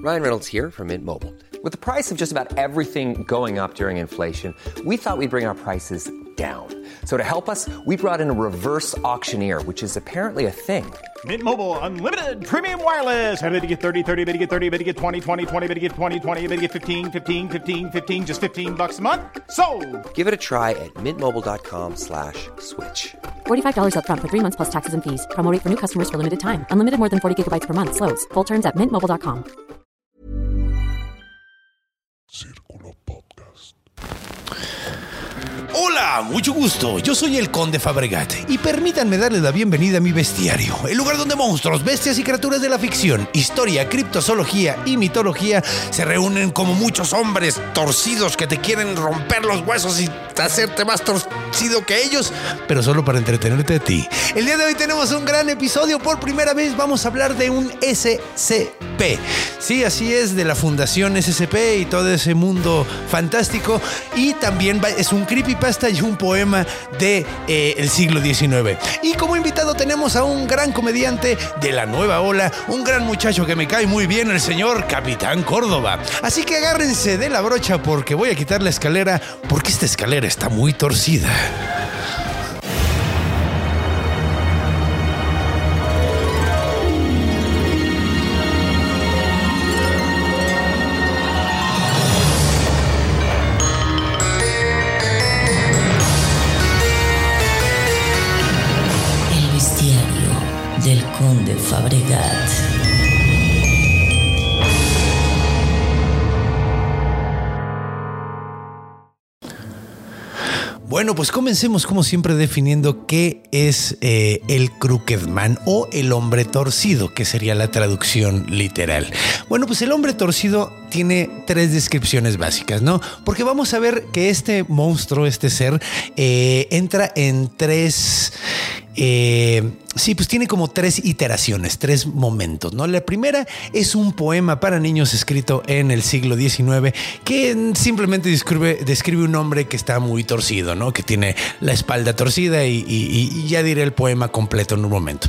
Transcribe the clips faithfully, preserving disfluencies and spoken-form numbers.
Ryan Reynolds here from Mint Mobile. With the price of just about everything going up during inflation, we thought we'd bring our prices down. So to help us, we brought in a reverse auctioneer, which is apparently a thing. Mint Mobile Unlimited Premium Wireless. How to get thirty, thirty, how to get thirty, how to get twenty, twenty, twenty, how to get twenty, twenty, how to get fifteen, fifteen, fifteen, fifteen, just fifteen bucks a month? Sold! Give it a try at mintmobile.com slash switch. forty-five dollars up front for three months plus taxes and fees. Promo rate for new customers for limited time. Unlimited more than forty gigabytes per month. Slows full terms at mint mobile dot com. Círculo Podcast. Hola, mucho gusto. Yo soy el Conde Fabregat y permítanme darles la bienvenida a mi bestiario, el lugar donde monstruos, bestias y criaturas de la ficción, historia, criptozoología y mitología se reúnen como muchos hombres torcidos que te quieren romper los huesos y hacerte más torcido que ellos, pero solo para entretenerte a ti. El día de hoy tenemos un gran episodio. Por primera vez vamos a hablar de un S C P. Sí, así es, de la Fundación S C P y todo ese mundo fantástico. Y también es un creepypasta y un poema de eh, el siglo diecinueve. Y como invitado tenemos a un gran comediante de la nueva ola, un gran muchacho que me cae muy bien, el señor Capitán Córdoba. Así que agárrense de la brocha porque voy a quitar la escalera, porque esta escalera está muy torcida. Del Conde Fabregat. Bueno, pues comencemos como siempre definiendo qué es eh, el Crooked Man o el hombre torcido, que sería la traducción literal. Bueno, pues el hombre torcido tiene tres descripciones básicas, ¿no? Porque vamos a ver que este monstruo, este ser, eh, entra en tres... Eh, sí, pues tiene como tres iteraciones, tres momentos, ¿no? La primera es un poema para niños escrito en el siglo diecinueve que simplemente describe, describe un hombre que está muy torcido, ¿no? Que tiene la espalda torcida y, y, y ya diré el poema completo en un momento.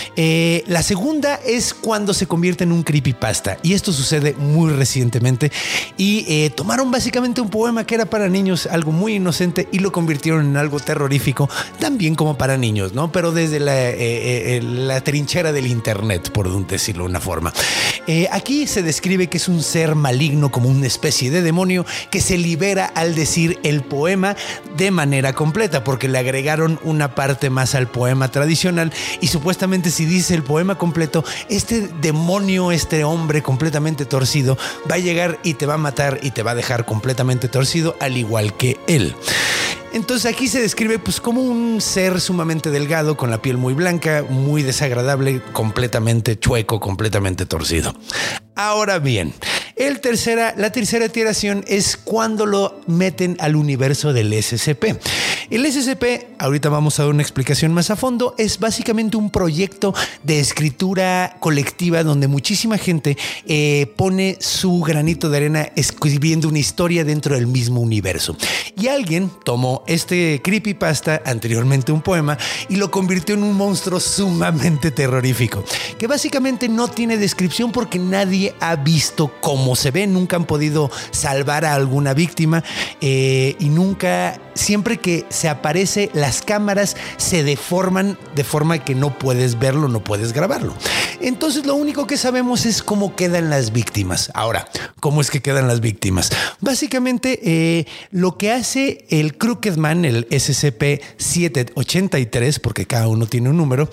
Eh, la segunda es cuando se convierte en un creepypasta, y esto sucede muy recientemente, y eh, tomaron básicamente un poema que era para niños, algo muy inocente, y lo convirtieron en algo terrorífico, también como para niños, ¿no? Pero desde la, eh, eh, la trinchera del internet, por decirlo de una forma. Eh, aquí se describe que es un ser maligno, como una especie de demonio, que se libera al decir el poema de manera completa, porque le agregaron una parte más al poema tradicional, y supuestamente si dice el poema completo, este demonio, este hombre completamente torcido, va a llegar y te va a matar y te va a dejar completamente torcido, al igual que él. Entonces aquí se describe pues como un ser sumamente delgado, con la piel muy blanca, muy desagradable, completamente chueco, completamente torcido. Ahora bien, el tercera, la tercera iteración es cuando lo meten al universo del S C P. El S C P, ahorita vamos a dar una explicación más a fondo, es básicamente un proyecto de escritura colectiva donde muchísima gente eh, pone su granito de arena escribiendo una historia dentro del mismo universo. Y alguien tomó este creepypasta, anteriormente un poema, y lo convirtió en un monstruo sumamente terrorífico, que básicamente no tiene descripción porque nadie ha visto cómo se ve, nunca han podido salvar a alguna víctima eh, y nunca, siempre que se aparece, las cámaras se deforman de forma que no puedes verlo, no puedes grabarlo. Entonces lo único que sabemos es cómo quedan las víctimas. Ahora, ¿cómo es que quedan las víctimas? Básicamente eh, lo que hace el Crooked Man, el S C P setecientos ochenta y tres, porque cada uno tiene un número,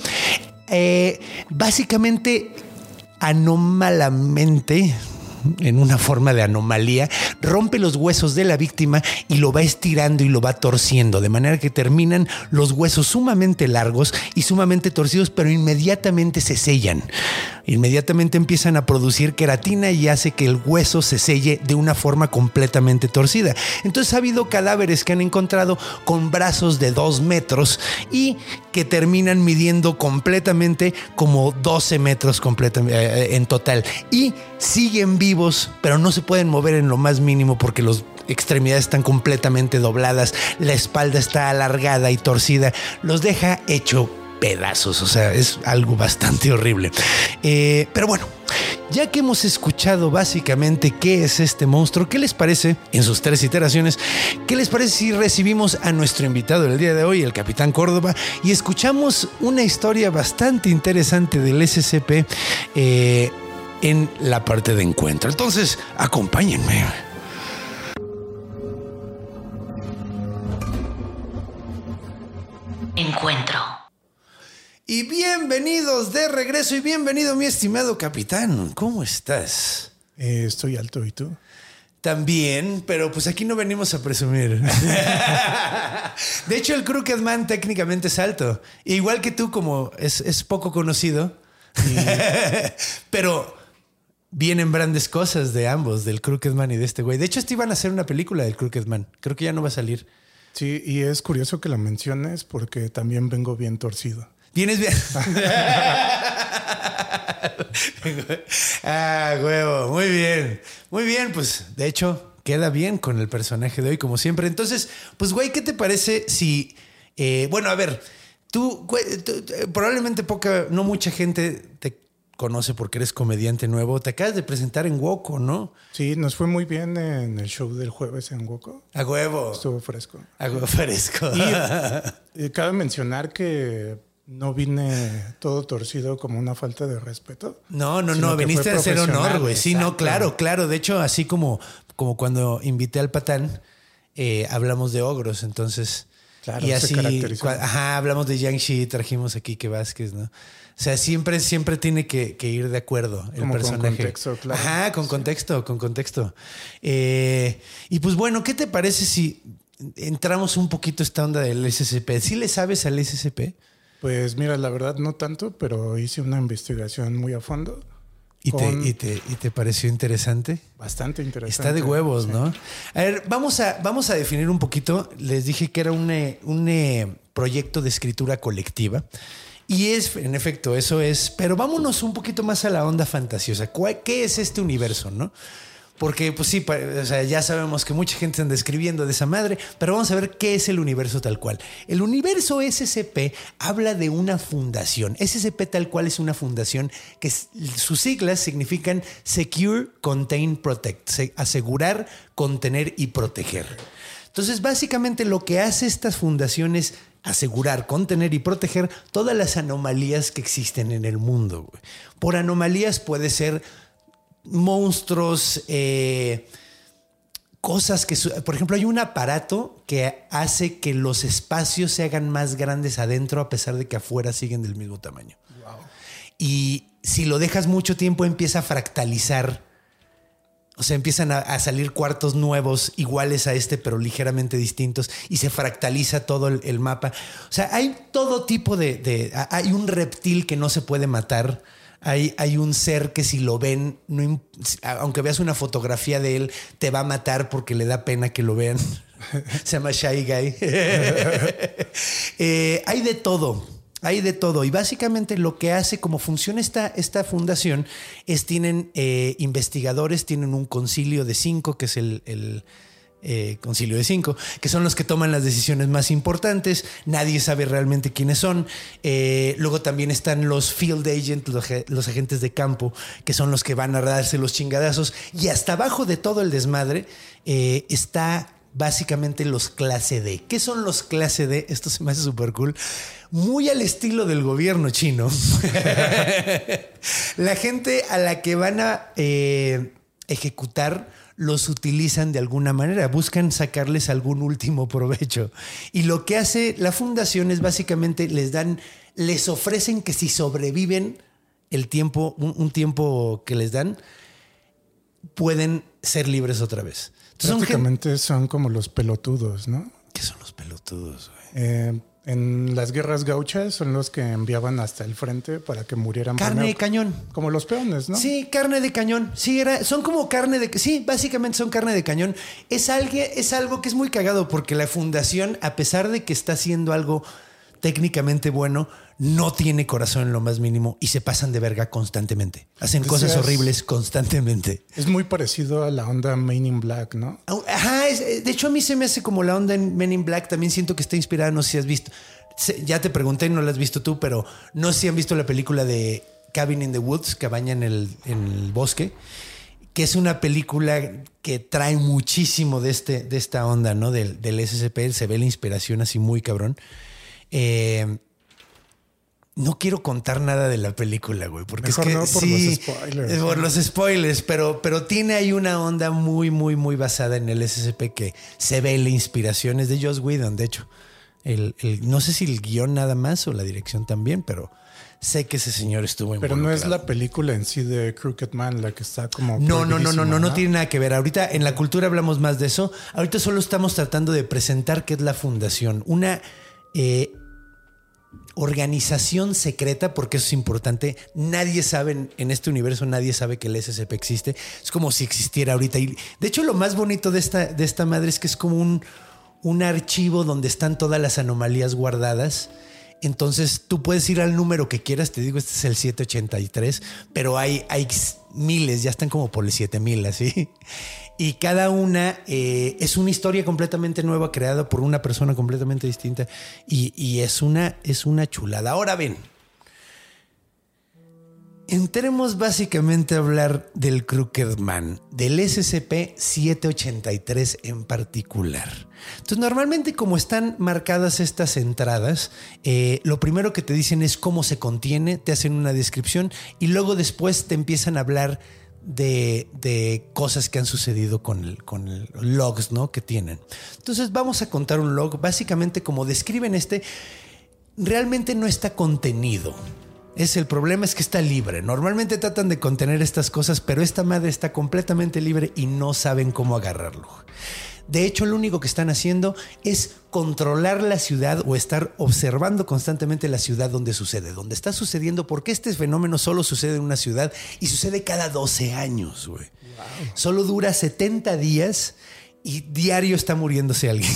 eh, básicamente anómalamente, en una forma de anomalía, rompe los huesos de la víctima y lo va estirando y lo va torciendo, de manera que terminan los huesos sumamente largos y sumamente torcidos, pero inmediatamente se sellan. Inmediatamente empiezan a producir queratina y hace que el hueso se selle de una forma completamente torcida. Entonces ha habido cadáveres que han encontrado con brazos de dos metros y que terminan midiendo completamente como doce metros completamente, eh, en total, y siguen vivos, pero no se pueden mover en lo más mínimo porque los extremidades están completamente dobladas, la espalda está alargada y torcida, los deja hecho pedazos. O sea, es algo bastante horrible. Eh, pero bueno, Ya que hemos escuchado básicamente qué es este monstruo, ¿qué les parece en sus tres iteraciones? ¿Qué les parece si recibimos a nuestro invitado del día de hoy, el Capitán Córdoba, y escuchamos una historia bastante interesante del S C P eh, en la parte de encuentro? Entonces, acompáñenme. Encuentro. Y bienvenidos de regreso y bienvenido, mi estimado capitán. ¿Cómo estás? Eh, estoy alto, ¿y tú? También, pero pues aquí no venimos a presumir. De hecho, el Crooked Man técnicamente es alto. Igual que tú, como es, es poco conocido. Y... pero vienen grandes cosas de ambos, del Crooked Man y de este güey. De hecho, este iban a hacer una película del Crooked Man. Creo que ya no va a salir. Sí, y es curioso que la menciones porque también vengo bien torcido. ¿Vienes bien? Ah, huevo. Muy bien. Muy bien, pues de hecho queda bien con el personaje de hoy, como siempre. Entonces, pues güey, ¿qué te parece si... Eh, bueno, a ver, tú, güey, tú, probablemente poca, no mucha gente te conoce porque eres comediante nuevo. Te acabas de presentar en Woco, ¿no? Sí, nos fue muy bien en el show del jueves en Woco. A huevo. Estuvo fresco. A huevo fresco. Y eh, cabe mencionar que no vine todo torcido como una falta de respeto. No, no, no, viniste a hacer honor, güey. Sí, no, claro, claro. De hecho, así como, como cuando invité al Patán, eh, hablamos de ogros, entonces... Claro, y así, se caracterizó. Ajá, hablamos de Yang-Shi, trajimos aquí que Vázquez, ¿no? O sea, siempre, siempre tiene que, que ir de acuerdo el como personaje. Con contexto, claro. Ajá, con sí. contexto, con contexto. Eh, y pues bueno, ¿qué te parece si entramos un poquito a esta onda del S C P? ¿Sí le sabes al S C P? Pues mira, la verdad no tanto, pero hice una investigación muy a fondo. ¿Y te, y, te, ¿Y te pareció interesante? Bastante interesante. Está de huevos, sí. ¿no? A ver, vamos a, vamos a definir un poquito. Les dije que era un, un eh, proyecto de escritura colectiva. Y es, en efecto, eso es. Pero vámonos un poquito más a la onda fantasiosa. ¿Qué es este universo, no? Porque, pues sí, o sea, ya sabemos que mucha gente anda escribiendo de esa madre, pero vamos a ver qué es el universo tal cual. El universo S C P habla de una fundación. S C P tal cual es una fundación que sus siglas significan Secure, Contain, Protect. Asegurar, contener y proteger. Entonces, básicamente lo que hace estas fundaciones es asegurar, contener y proteger todas las anomalías que existen en el mundo, güey. Por anomalías puede ser... monstruos, eh, cosas que... Por ejemplo, hay un aparato que hace que los espacios se hagan más grandes adentro a pesar de que afuera siguen del mismo tamaño. Wow. Y si lo dejas mucho tiempo empieza a fractalizar. O sea, empiezan a, a salir cuartos nuevos iguales a este, pero ligeramente distintos y se fractaliza todo el, el mapa. O sea, hay todo tipo de, de... Hay un reptil que no se puede matar. Hay, hay un ser que si lo ven, no, aunque veas una fotografía de él, te va a matar porque le da pena que lo vean. Se llama Shy Guy. eh, hay de todo, hay de todo. Y básicamente lo que hace, como funciona esta, esta fundación, es tienen eh, investigadores, tienen un concilio de cinco, que es el... el Eh, concilio de cinco, que son los que toman las decisiones más importantes. Nadie sabe realmente quiénes son. Eh, luego también están los field agents, los, los agentes de campo, que son los que van a darse los chingadazos. Y hasta abajo de todo el desmadre eh, está básicamente los clase D. ¿Qué son los clase D? Esto se me hace súper cool. Muy al estilo del gobierno chino. La gente a la que van a eh, ejecutar los utilizan de alguna manera, buscan sacarles algún último provecho. Y lo que hace la fundación es básicamente les dan, les ofrecen que si sobreviven el tiempo, un, un tiempo que les dan, pueden ser libres otra vez. Entonces, prácticamente son, son como los pelotudos, ¿no? ¿Qué son los pelotudos, güey? Eh, en las guerras gauchas son los que enviaban hasta el frente para que murieran. Carne primero, de cañón. Como los peones, ¿no? Sí, carne de cañón. Sí, era, son como carne de... Sí, básicamente son carne de cañón. Es algo, es algo que es muy cagado porque la fundación, a pesar de que está haciendo algo técnicamente bueno, no tiene corazón en lo más mínimo y se pasan de verga constantemente. Hacen Entonces, cosas horribles constantemente. Es muy parecido a la onda Men in Black, ¿no? Ajá, es, de hecho a mí se me hace como la onda en Men in Black. También siento que está inspirada, no sé si has visto. Ya te pregunté, no la has visto tú, pero no sé si han visto la película de Cabin in the Woods, Cabaña en el, en el bosque, que es una película que trae muchísimo de, este, de esta onda, ¿no? Del, del S C P, se ve la inspiración así muy cabrón. Eh, no quiero contar nada de la película, güey, porque Mejor es que no por sí, los spoilers. por los spoilers, pero, pero tiene ahí una onda muy, muy, muy basada en el S C P que se ve la inspiración. Es de Joss Whedon, de hecho. El, el, no sé si el guión nada más o la dirección también, pero sé que ese señor estuvo Pero involucrado. no es la película en sí de Crooked Man la que está como... No, no, no, no, no, no, ¿no? tiene nada que ver. Ahorita en la cultura hablamos más de eso. Ahorita solo estamos tratando de presentar qué es la fundación. Una eh, organización secreta, porque eso es importante. Nadie sabe en, en este universo, nadie sabe que el S C P existe. Es como si existiera ahorita. Y de hecho, lo más bonito de esta, de esta madre es que es como un... un archivo donde están todas las anomalías guardadas. Entonces tú puedes ir al número que quieras. Te digo, este es el siete ochenta y tres, pero hay, hay miles, ya están como por el siete mil, así. Y cada una eh, es una historia completamente nueva, creada por una persona completamente distinta. Y, y es, una, es una chulada. Ahora ven, entremos básicamente a hablar del Crooked Man, del S C P siete ochenta y tres en particular. Entonces, normalmente como están marcadas estas entradas, eh, lo primero que te dicen es cómo se contiene, te hacen una descripción y luego después te empiezan a hablar de, de cosas que han sucedido con el, con el logs, ¿no? Que tienen. Entonces, vamos a contar un log. Básicamente, como describen este, realmente no está contenido. Es el problema es que está libre. Normalmente tratan de contener estas cosas, pero esta madre está completamente libre y no saben cómo agarrarlo. De hecho, lo único que están haciendo es controlar la ciudad o estar observando constantemente la ciudad donde sucede, donde está sucediendo, porque este fenómeno solo sucede en una ciudad y sucede cada doce años, güey. Wow. Solo dura setenta días y diario está muriéndose alguien.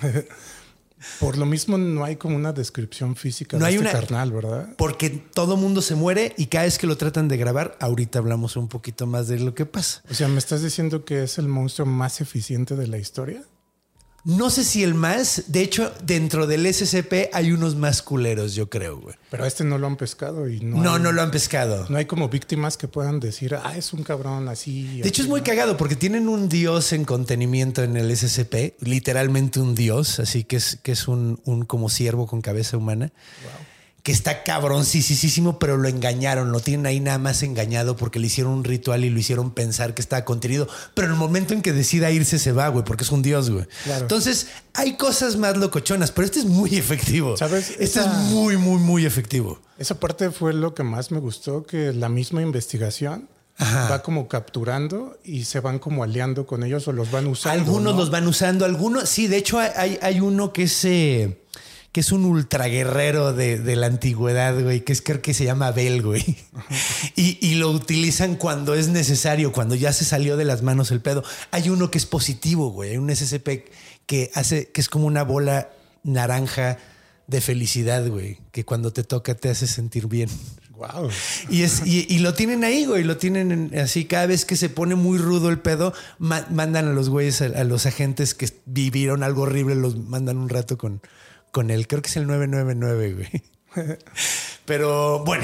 Por lo mismo no hay como una descripción física no de hay este una, carnal, ¿verdad? Porque todo mundo se muere y cada vez que lo tratan de grabar, ahorita hablamos un poquito más de lo que pasa. O sea, ¿me estás diciendo que es el monstruo más eficiente de la historia? No sé si el más. De hecho, dentro del S C P hay unos más culeros, yo creo, güey. Pero a este no lo han pescado y no No, hay, no lo han pescado. No hay como víctimas que puedan decir, ah, es un cabrón así. De hecho, así, es muy ¿no? cagado porque tienen un dios en contenimiento en el S C P, literalmente un dios, así que es, que es un, un como ciervo con cabeza humana. Wow. Que está cabroncísimo, pero lo engañaron, lo tienen ahí nada más engañado porque le hicieron un ritual y lo hicieron pensar que estaba contenido, pero en el momento en que decida irse se va, güey, porque es un dios, güey. Claro. Entonces hay cosas más locochonas, pero este es muy efectivo. ¿Sabes? Este Esa, es muy, muy, muy efectivo. Esa parte fue lo que más me gustó, que la misma investigación Ajá. va como capturando y se van como aliando con ellos o los van usando. Algunos ¿no? los van usando, algunos, sí, de hecho hay, hay uno que es... Eh, que es un ultraguerrero de, de la antigüedad, güey, que es creo que se llama Abel, güey. Y, y lo utilizan cuando es necesario, cuando ya se salió de las manos el pedo. Hay uno que es positivo, güey. Hay un S C P que hace, que es como una bola naranja de felicidad, güey, que cuando te toca te hace sentir bien. Wow. Y, es, y, y lo tienen ahí, güey. Lo tienen en, así. Cada vez que se pone muy rudo el pedo, ma- mandan a los güeyes, a, a los agentes que vivieron algo horrible, los mandan un rato con... con él, creo que es el nueve nueve nueve, güey. Pero bueno,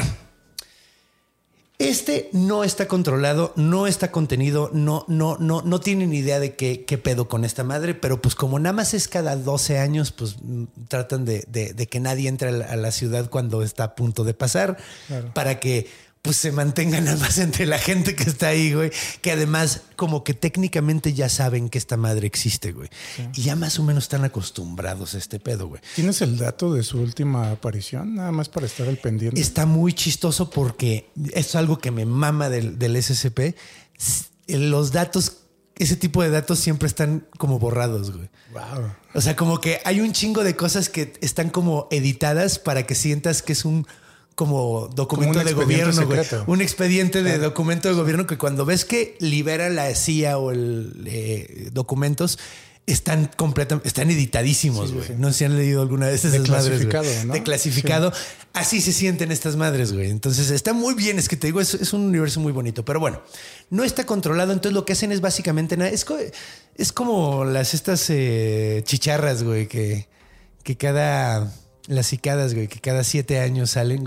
este no está controlado, no está contenido, no, no, no, no tienen idea de qué, qué pedo con esta madre, pero pues como nada más es cada doce años, pues tratan de, de, de que nadie entre a la, a la ciudad cuando está a punto de pasar, claro. Para que pues se mantengan nada más entre la gente que está ahí, güey. Que además como que técnicamente ya saben que esta madre existe, güey. Sí. Y ya más o menos están acostumbrados a este pedo, güey. ¿Tienes el dato de su última aparición? Nada más para estar al pendiente. Está muy chistoso porque es algo que me mama del, del S C P. Los datos, ese tipo de datos siempre están como borrados, güey. Wow. O sea, como que hay un chingo de cosas que están como editadas para que sientas que es un... como documento como de gobierno, güey. Un expediente de claro. documento de gobierno que cuando ves que libera la C I A o el eh, documentos están completamente, están editadísimos, güey. Sí, sí. No sé si han leído alguna vez esas madres, güey. ¿No? De clasificado. Sí. Así se sienten estas madres, güey. Entonces está muy bien, es que te digo, es, es un universo muy bonito. Pero bueno, no está controlado. Entonces lo que hacen es básicamente nada. Es, co- es como las estas eh, chicharras, güey, que, que cada... las cicadas, güey, que cada siete años salen, güey.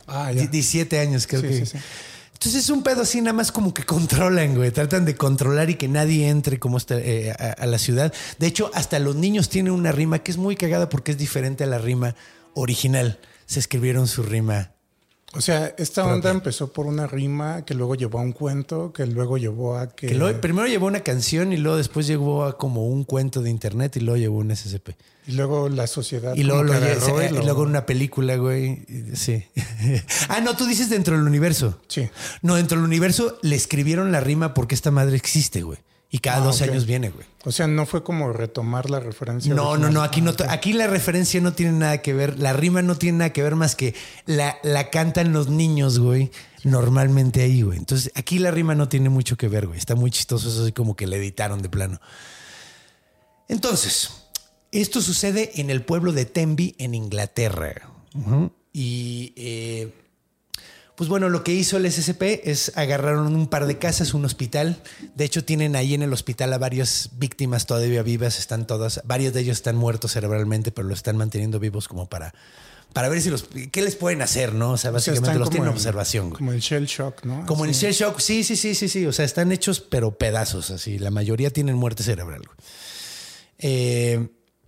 Ah, ya. diecisiete años, creo Sí, que. sí, sí. Entonces es un pedo así, nada más como que controlan, güey. Tratan de controlar y que nadie entre como está, eh, a, a la ciudad. De hecho, hasta los niños tienen una rima que es muy cagada porque es diferente a la rima original. Se escribieron su rima. O sea, esta propia. onda empezó por una rima que luego llevó a un cuento, que luego llevó a que... Que luego, primero llevó una canción y luego después llegó a como un cuento de internet y luego llevó un S C P. Y luego la sociedad... Y luego, como lo, que agarró se- y y lo- luego una película, güey. Sí. Ah, no, tú dices dentro del universo. Sí. No, dentro del universo le escribieron la rima porque esta madre existe, güey. Y cada Ah, dos ok. años viene, güey. O sea, no fue como retomar la referencia. No, no, original. no. Aquí, Ah, no ok. aquí la referencia no tiene nada que ver. La rima no tiene nada que ver más que la, la cantan los niños, güey. Normalmente ahí, güey. Entonces aquí la rima no tiene mucho que ver, güey. Está muy chistoso. Eso así como que le editaron de plano. Entonces, esto sucede en el pueblo de Tenby, en Inglaterra. Ujú. Y eh, pues bueno, lo que hizo el S C P es agarraron un par de casas, un hospital. De hecho, tienen ahí en el hospital a varias víctimas todavía vivas. Están todas, varios de ellos están muertos cerebralmente, pero los están manteniendo vivos como para, para ver si los, qué les pueden hacer, ¿no? O sea, O sea, básicamente están los como tienen en en- observación, güey. Como el shell shock, ¿no? Como en Así. Shell Shock. Sí, sí, sí, sí, sí. O sea, están hechos, pero pedazos, así. La mayoría tienen muerte cerebral, güey. Eh,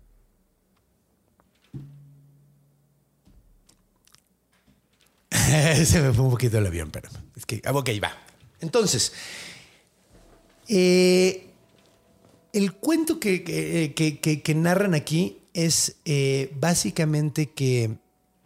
se me fue un poquito el avión, pero es que, ok, va. Entonces, eh, el cuento que, que, que- que- que narran aquí es eh, básicamente que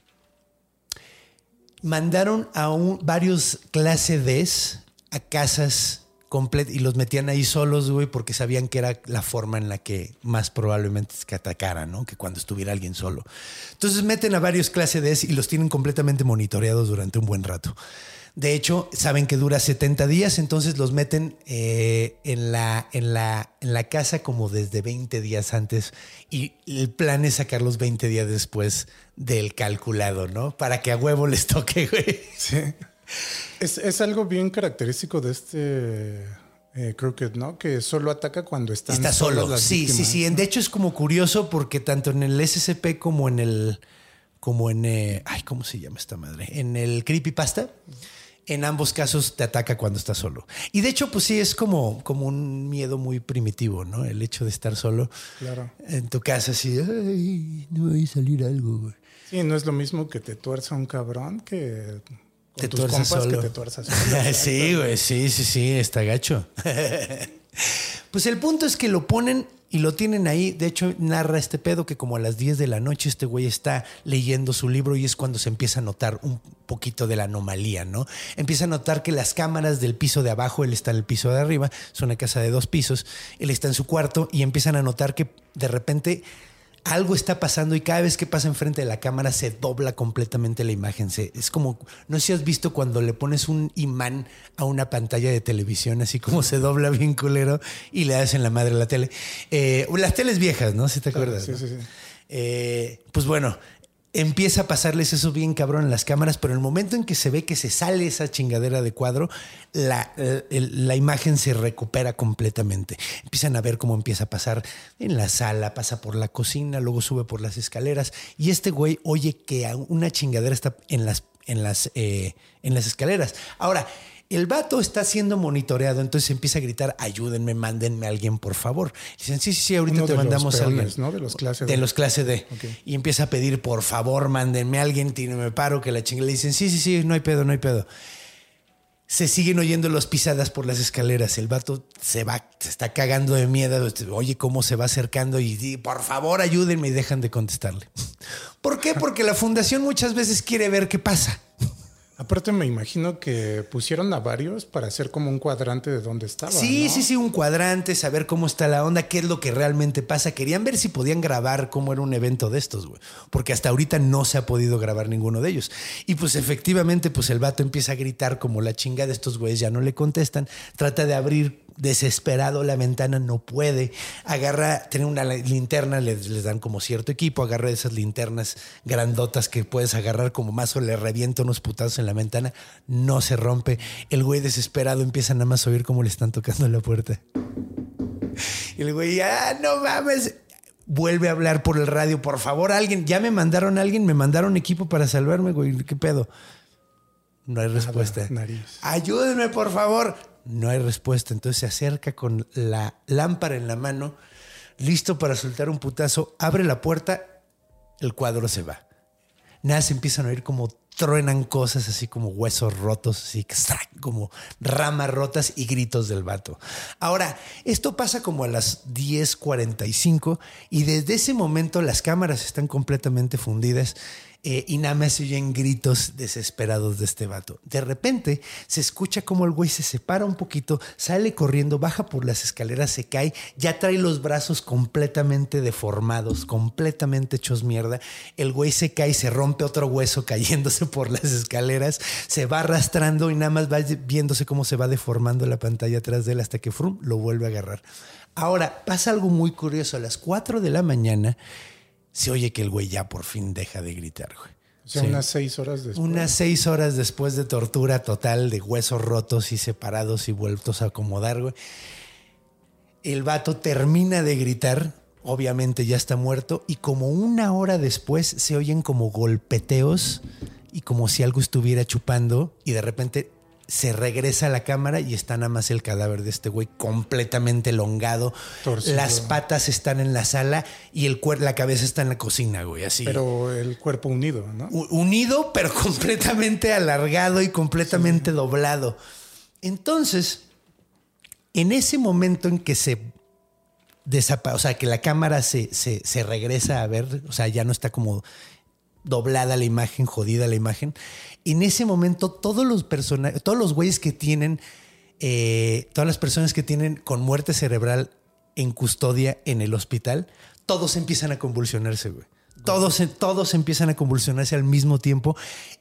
mandaron a un, varios clase Ds a casas completas y los metían ahí solos, güey, porque sabían que era la forma en la que más probablemente es que atacaran, ¿no? Que cuando estuviera alguien solo. Entonces meten a varios clase Ds y los tienen completamente monitoreados durante un buen rato. De hecho, saben que dura setenta días, entonces los meten eh, en, la, en, la, en la casa como desde veinte días antes y el plan es sacarlos veinte días después del calculado, ¿no? Para que a huevo les toque, güey. Sí. Es, es algo bien característico de este eh, Crooked, ¿no? Que solo ataca cuando están Está solas solo. las Sí, sí, víctimas, sí. ¿no? De hecho, es como curioso porque tanto en el S C P como en el. Como en. eh, ay, ¿cómo se llama esta madre? En el Creepypasta. En ambos casos te ataca cuando estás solo. Y de hecho, pues sí, es como, como un miedo muy primitivo, ¿no? El hecho de estar solo Claro. en tu casa, así, ay, no va a salir algo, güey. Sí, no es lo mismo que te tuerza un cabrón que con Te tus tuerzas compas solo. que te tuerzas solo. Sí, güey, sí, sí, sí, está gacho. Pues el punto es que lo ponen y lo tienen ahí. De hecho, narra este pedo que como a las diez de la noche este güey está leyendo su libro y es cuando se empieza a notar un poquito de la anomalía, ¿no? Empieza a notar que las cámaras del piso de abajo, él está en el piso de arriba, es una casa de dos pisos, él está en su cuarto y empiezan a notar que de repente algo está pasando y cada vez que pasa enfrente de la cámara se dobla completamente la imagen. Se, es como, no sé si has visto cuando le pones un imán a una pantalla de televisión, así como se dobla bien culero y le das en la madre a la tele. Eh, las teles viejas, ¿no? Si te acuerdas. Sí, ¿no? sí, sí. Eh, pues bueno, empieza a pasarles eso bien cabrón en las cámaras, pero en el momento en que se ve que se sale esa chingadera de cuadro, la, el, la imagen se recupera completamente. Empiezan a ver cómo empieza a pasar en la sala, pasa por la cocina, luego sube por las escaleras y este güey oye que una chingadera está en las, en las, eh, en las escaleras. Ahora, el vato está siendo monitoreado, entonces empieza a gritar, ayúdenme, mándenme a alguien, por favor. Dicen, sí, sí, sí, ahorita Uno te de los mandamos a peones, alguien. ¿no? De los clase De D. los clase D. Ok. Y empieza a pedir, por favor, mándenme a alguien, me paro, que la chingada. Le dicen, sí, sí, sí, no hay pedo, no hay pedo. Se siguen oyendo las pisadas por las escaleras. El vato se va, se está cagando de miedo. Oye, cómo se va acercando y, y por favor, ayúdenme, y dejan de contestarle. ¿Por qué? Porque la fundación muchas veces quiere ver qué pasa. Aparte me imagino que pusieron a varios para hacer como un cuadrante de dónde estaba. Sí, ¿no? sí, sí, un cuadrante, saber cómo está la onda, qué es lo que realmente pasa. Querían ver si podían grabar cómo era un evento de estos, güey. Porque hasta ahorita no se ha podido grabar ninguno de ellos. Y pues efectivamente, pues el vato empieza a gritar como la chinga de estos güeyes ya no le contestan. Trata de abrir desesperado la ventana, no puede. Agarra, tiene una linterna, les, les dan como cierto equipo, agarra esas linternas grandotas que puedes agarrar como mazo, le revienta unos putazos en la ventana, no se rompe. El güey desesperado empieza nada más a oír cómo le están tocando la puerta. Y el güey, ah, no mames. Vuelve a hablar por el radio, por favor, alguien, ya me mandaron a alguien, me mandaron equipo para salvarme, güey, ¿qué pedo? No hay respuesta. Nada, nariz. Ayúdenme, por favor. No hay respuesta. Entonces se acerca con la lámpara en la mano, listo para soltar un putazo. Abre la puerta, el cuadro se va. Nada, se empiezan a oír como truenan cosas, así como huesos rotos, así como ramas rotas y gritos del vato. Ahora, esto pasa como a las diez cuarenta y cinco y desde ese momento las cámaras están completamente fundidas. Eh, y nada más se oyen gritos desesperados de este vato. De repente se escucha como el güey se separa un poquito, sale corriendo, baja por las escaleras, se cae, ya trae los brazos completamente deformados, completamente hechos mierda. El güey se cae, se rompe otro hueso cayéndose por las escaleras, se va arrastrando y nada más va viéndose cómo se va deformando la pantalla atrás de él hasta que frum, lo vuelve a agarrar. Ahora, pasa algo muy curioso. A las cuatro de la mañana se oye que el güey ya por fin deja de gritar, güey. O sea, sí. unas seis horas después. Unas seis horas después de tortura total, de huesos rotos y separados y vueltos a acomodar, güey. El vato termina de gritar, obviamente ya está muerto, y como una hora después se oyen como golpeteos y como si algo estuviera chupando, y de repente se regresa a la cámara y está nada más el cadáver de este güey completamente elongado. Torcido. Las patas están en la sala y el cuer- la cabeza está en la cocina, güey, así. Pero el cuerpo unido, ¿no? Unido, pero completamente alargado y completamente sí. doblado. Entonces, en ese momento en que se desapa- o sea, que la cámara se, se, se regresa a ver, o sea, ya no está como doblada la imagen, jodida la imagen. En ese momento, todos los personajes, todos los güeyes que tienen, eh, todas las personas que tienen con muerte cerebral en custodia en el hospital, todos empiezan a convulsionarse, güey. Todos, todos empiezan a convulsionarse al mismo tiempo.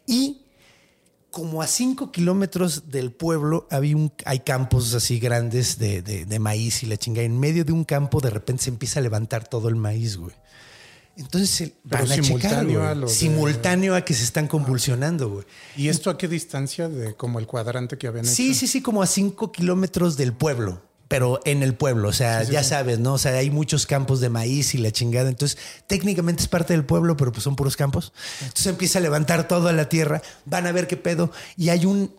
Y como a cinco kilómetros del pueblo había un, hay campos así grandes de, de, de maíz y la chingada. En medio de un campo, de repente se empieza a levantar todo el maíz, güey. Entonces van Pero a simultáneo checar, a lo de... simultáneo a que se están convulsionando, güey. ¿Y esto a qué distancia de como el cuadrante que habían hecho? Sí, sí, sí, como a cinco kilómetros del pueblo, pero en el pueblo, o sea, sí, sí, ya sí. sabes, ¿no? O sea, hay muchos campos de maíz y la chingada, entonces técnicamente es parte del pueblo, pero pues son puros campos. Entonces empieza a levantar toda la tierra, van a ver qué pedo, y hay un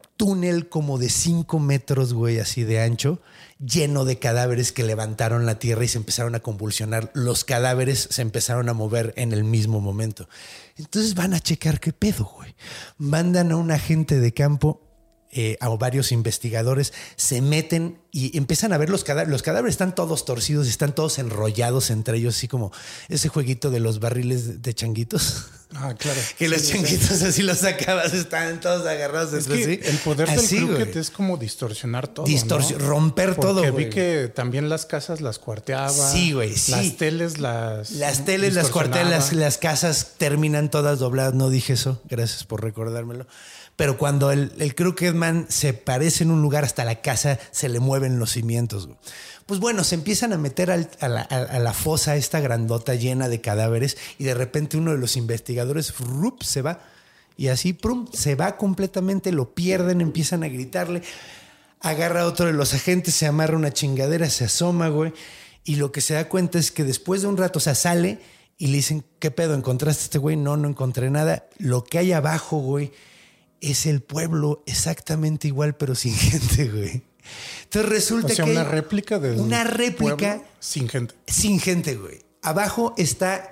túnel como de cinco metros, güey, así de ancho, lleno de cadáveres que levantaron la tierra y se empezaron a convulsionar. Los cadáveres se empezaron a mover en el mismo momento. Entonces van a checar qué pedo, güey. Mandan a un agente de campo, eh, a varios investigadores, se meten y empiezan a ver los cadáveres. Los cadáveres están todos torcidos, están todos enrollados entre ellos, así como ese jueguito de los barriles de changuitos. Ah, claro. Que sí, los sí, changuitos sí. así los sacabas, estaban todos agarrados es entre que sí. El poder así, del crooked güey. es como distorsionar todo, Distorsi- ¿no? romper Porque todo, vi güey. que también las casas las cuarteaba. Sí, güey, sí. Las teles las Las teles, las cuartelas, las, las casas terminan todas dobladas. No dije eso, gracias por recordármelo. Pero cuando el, el Crooked Man se parece en un lugar, hasta la casa se le mueven los cimientos, güey. Pues bueno, se empiezan a meter al, a, la, a la fosa esta grandota llena de cadáveres y de repente uno de los investigadores rup, se va y así prum, se va completamente, lo pierden, empiezan a gritarle, agarra a otro de los agentes, se amarra una chingadera, se asoma, güey, y lo que se da cuenta es que después de un rato, o sea, sale y le dicen, ¿qué pedo? ¿Encontraste a este güey? No, no encontré nada. Lo que hay abajo, güey, es el pueblo exactamente igual, pero sin gente, güey. Entonces resulta o sea, que una réplica de una réplica sin gente. Sin gente, güey. Abajo está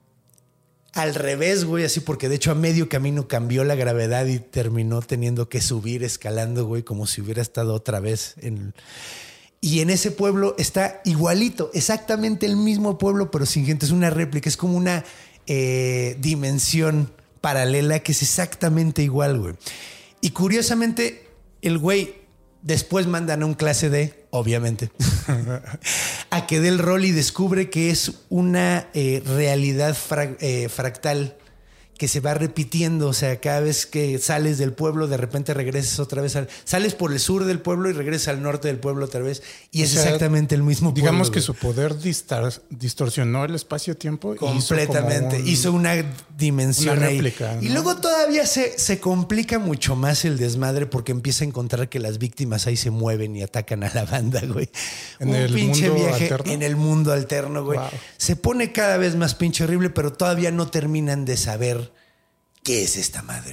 al revés, güey, así porque de hecho a medio camino cambió la gravedad y terminó teniendo que subir escalando, güey, como si hubiera estado otra vez en... Y en ese pueblo está igualito, exactamente el mismo pueblo, pero sin gente. Es una réplica, es como una eh, dimensión paralela que es exactamente igual, güey. Y curiosamente, el güey después mandan a un clase D, obviamente, a que dé el rol y descubre que es una eh, realidad fra- eh, fractal que se va repitiendo. O sea, cada vez que sales del pueblo, de repente regresas otra vez al... Sales por el sur del pueblo y regresas al norte del pueblo otra vez. Y o es sea, exactamente el mismo pueblo. Digamos que güey. Su poder distar- distorsionó el espacio-tiempo. Completamente. Hizo, un, hizo una dimensión una réplica, ahí. ¿no? Y luego todavía se, se complica mucho más el desmadre porque empieza a encontrar que las víctimas ahí se mueven y atacan a la banda, güey. En un el pinche mundo viaje alterno. en el mundo alterno, güey. Wow. Se pone cada vez más pinche horrible, pero todavía no terminan de saber qué es esta madre, güey.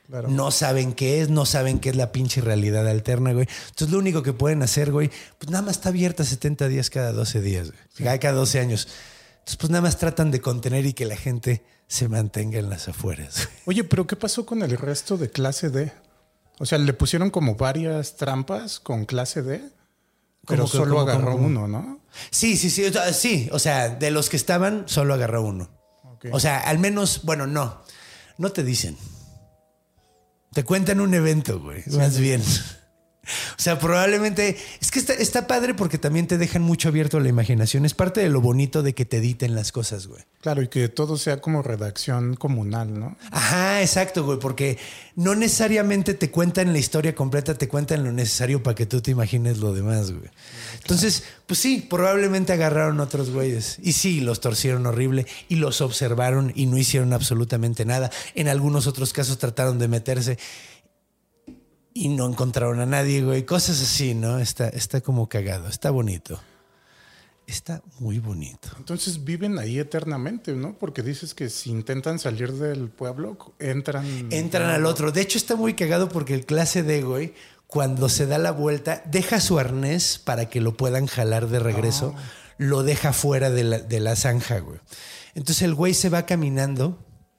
Claro. No saben qué es, no saben qué es la pinche realidad alterna, güey. Entonces lo único que pueden hacer, güey, pues nada más está abierta setenta días cada doce días, güey. Sí. Cada doce años. Entonces pues nada más tratan de contener y que la gente se mantenga en las afueras, güey. Oye, pero ¿qué pasó con el resto de clase D? O sea, le pusieron como varias trampas con clase D, pero que, solo ¿cómo, agarró cómo, cómo? uno, ¿no? Sí, sí, sí. O sea, sí, o sea, de los que estaban, solo agarró uno. Okay. O sea, al menos, bueno, no. No te dicen. Te cuentan un evento, güey, sí, más bien. O sea, probablemente... Es que está, está padre porque también te dejan mucho abierto a la imaginación. Es parte de lo bonito de que te editen las cosas, güey. Claro, y que todo sea como redacción comunal, ¿no? Ajá, exacto, güey, porque no necesariamente te cuentan la historia completa, te cuentan lo necesario para que tú te imagines lo demás, güey. Entonces, pues sí, probablemente agarraron otros güeyes. Y sí, los torcieron horrible y los observaron y no hicieron absolutamente nada. En algunos otros casos trataron de meterse y no encontraron a nadie, güey. Cosas así, ¿no? Está, está como cagado, está bonito. Está muy bonito. Entonces viven ahí eternamente, ¿no? Porque dices que si intentan salir del pueblo, entran... Entran al otro. De hecho, está muy cagado porque el clase D, güey, cuando se da la vuelta, deja su arnés para que lo puedan jalar de regreso. Oh. Lo deja fuera de la, de la zanja, güey. Entonces el güey se va caminando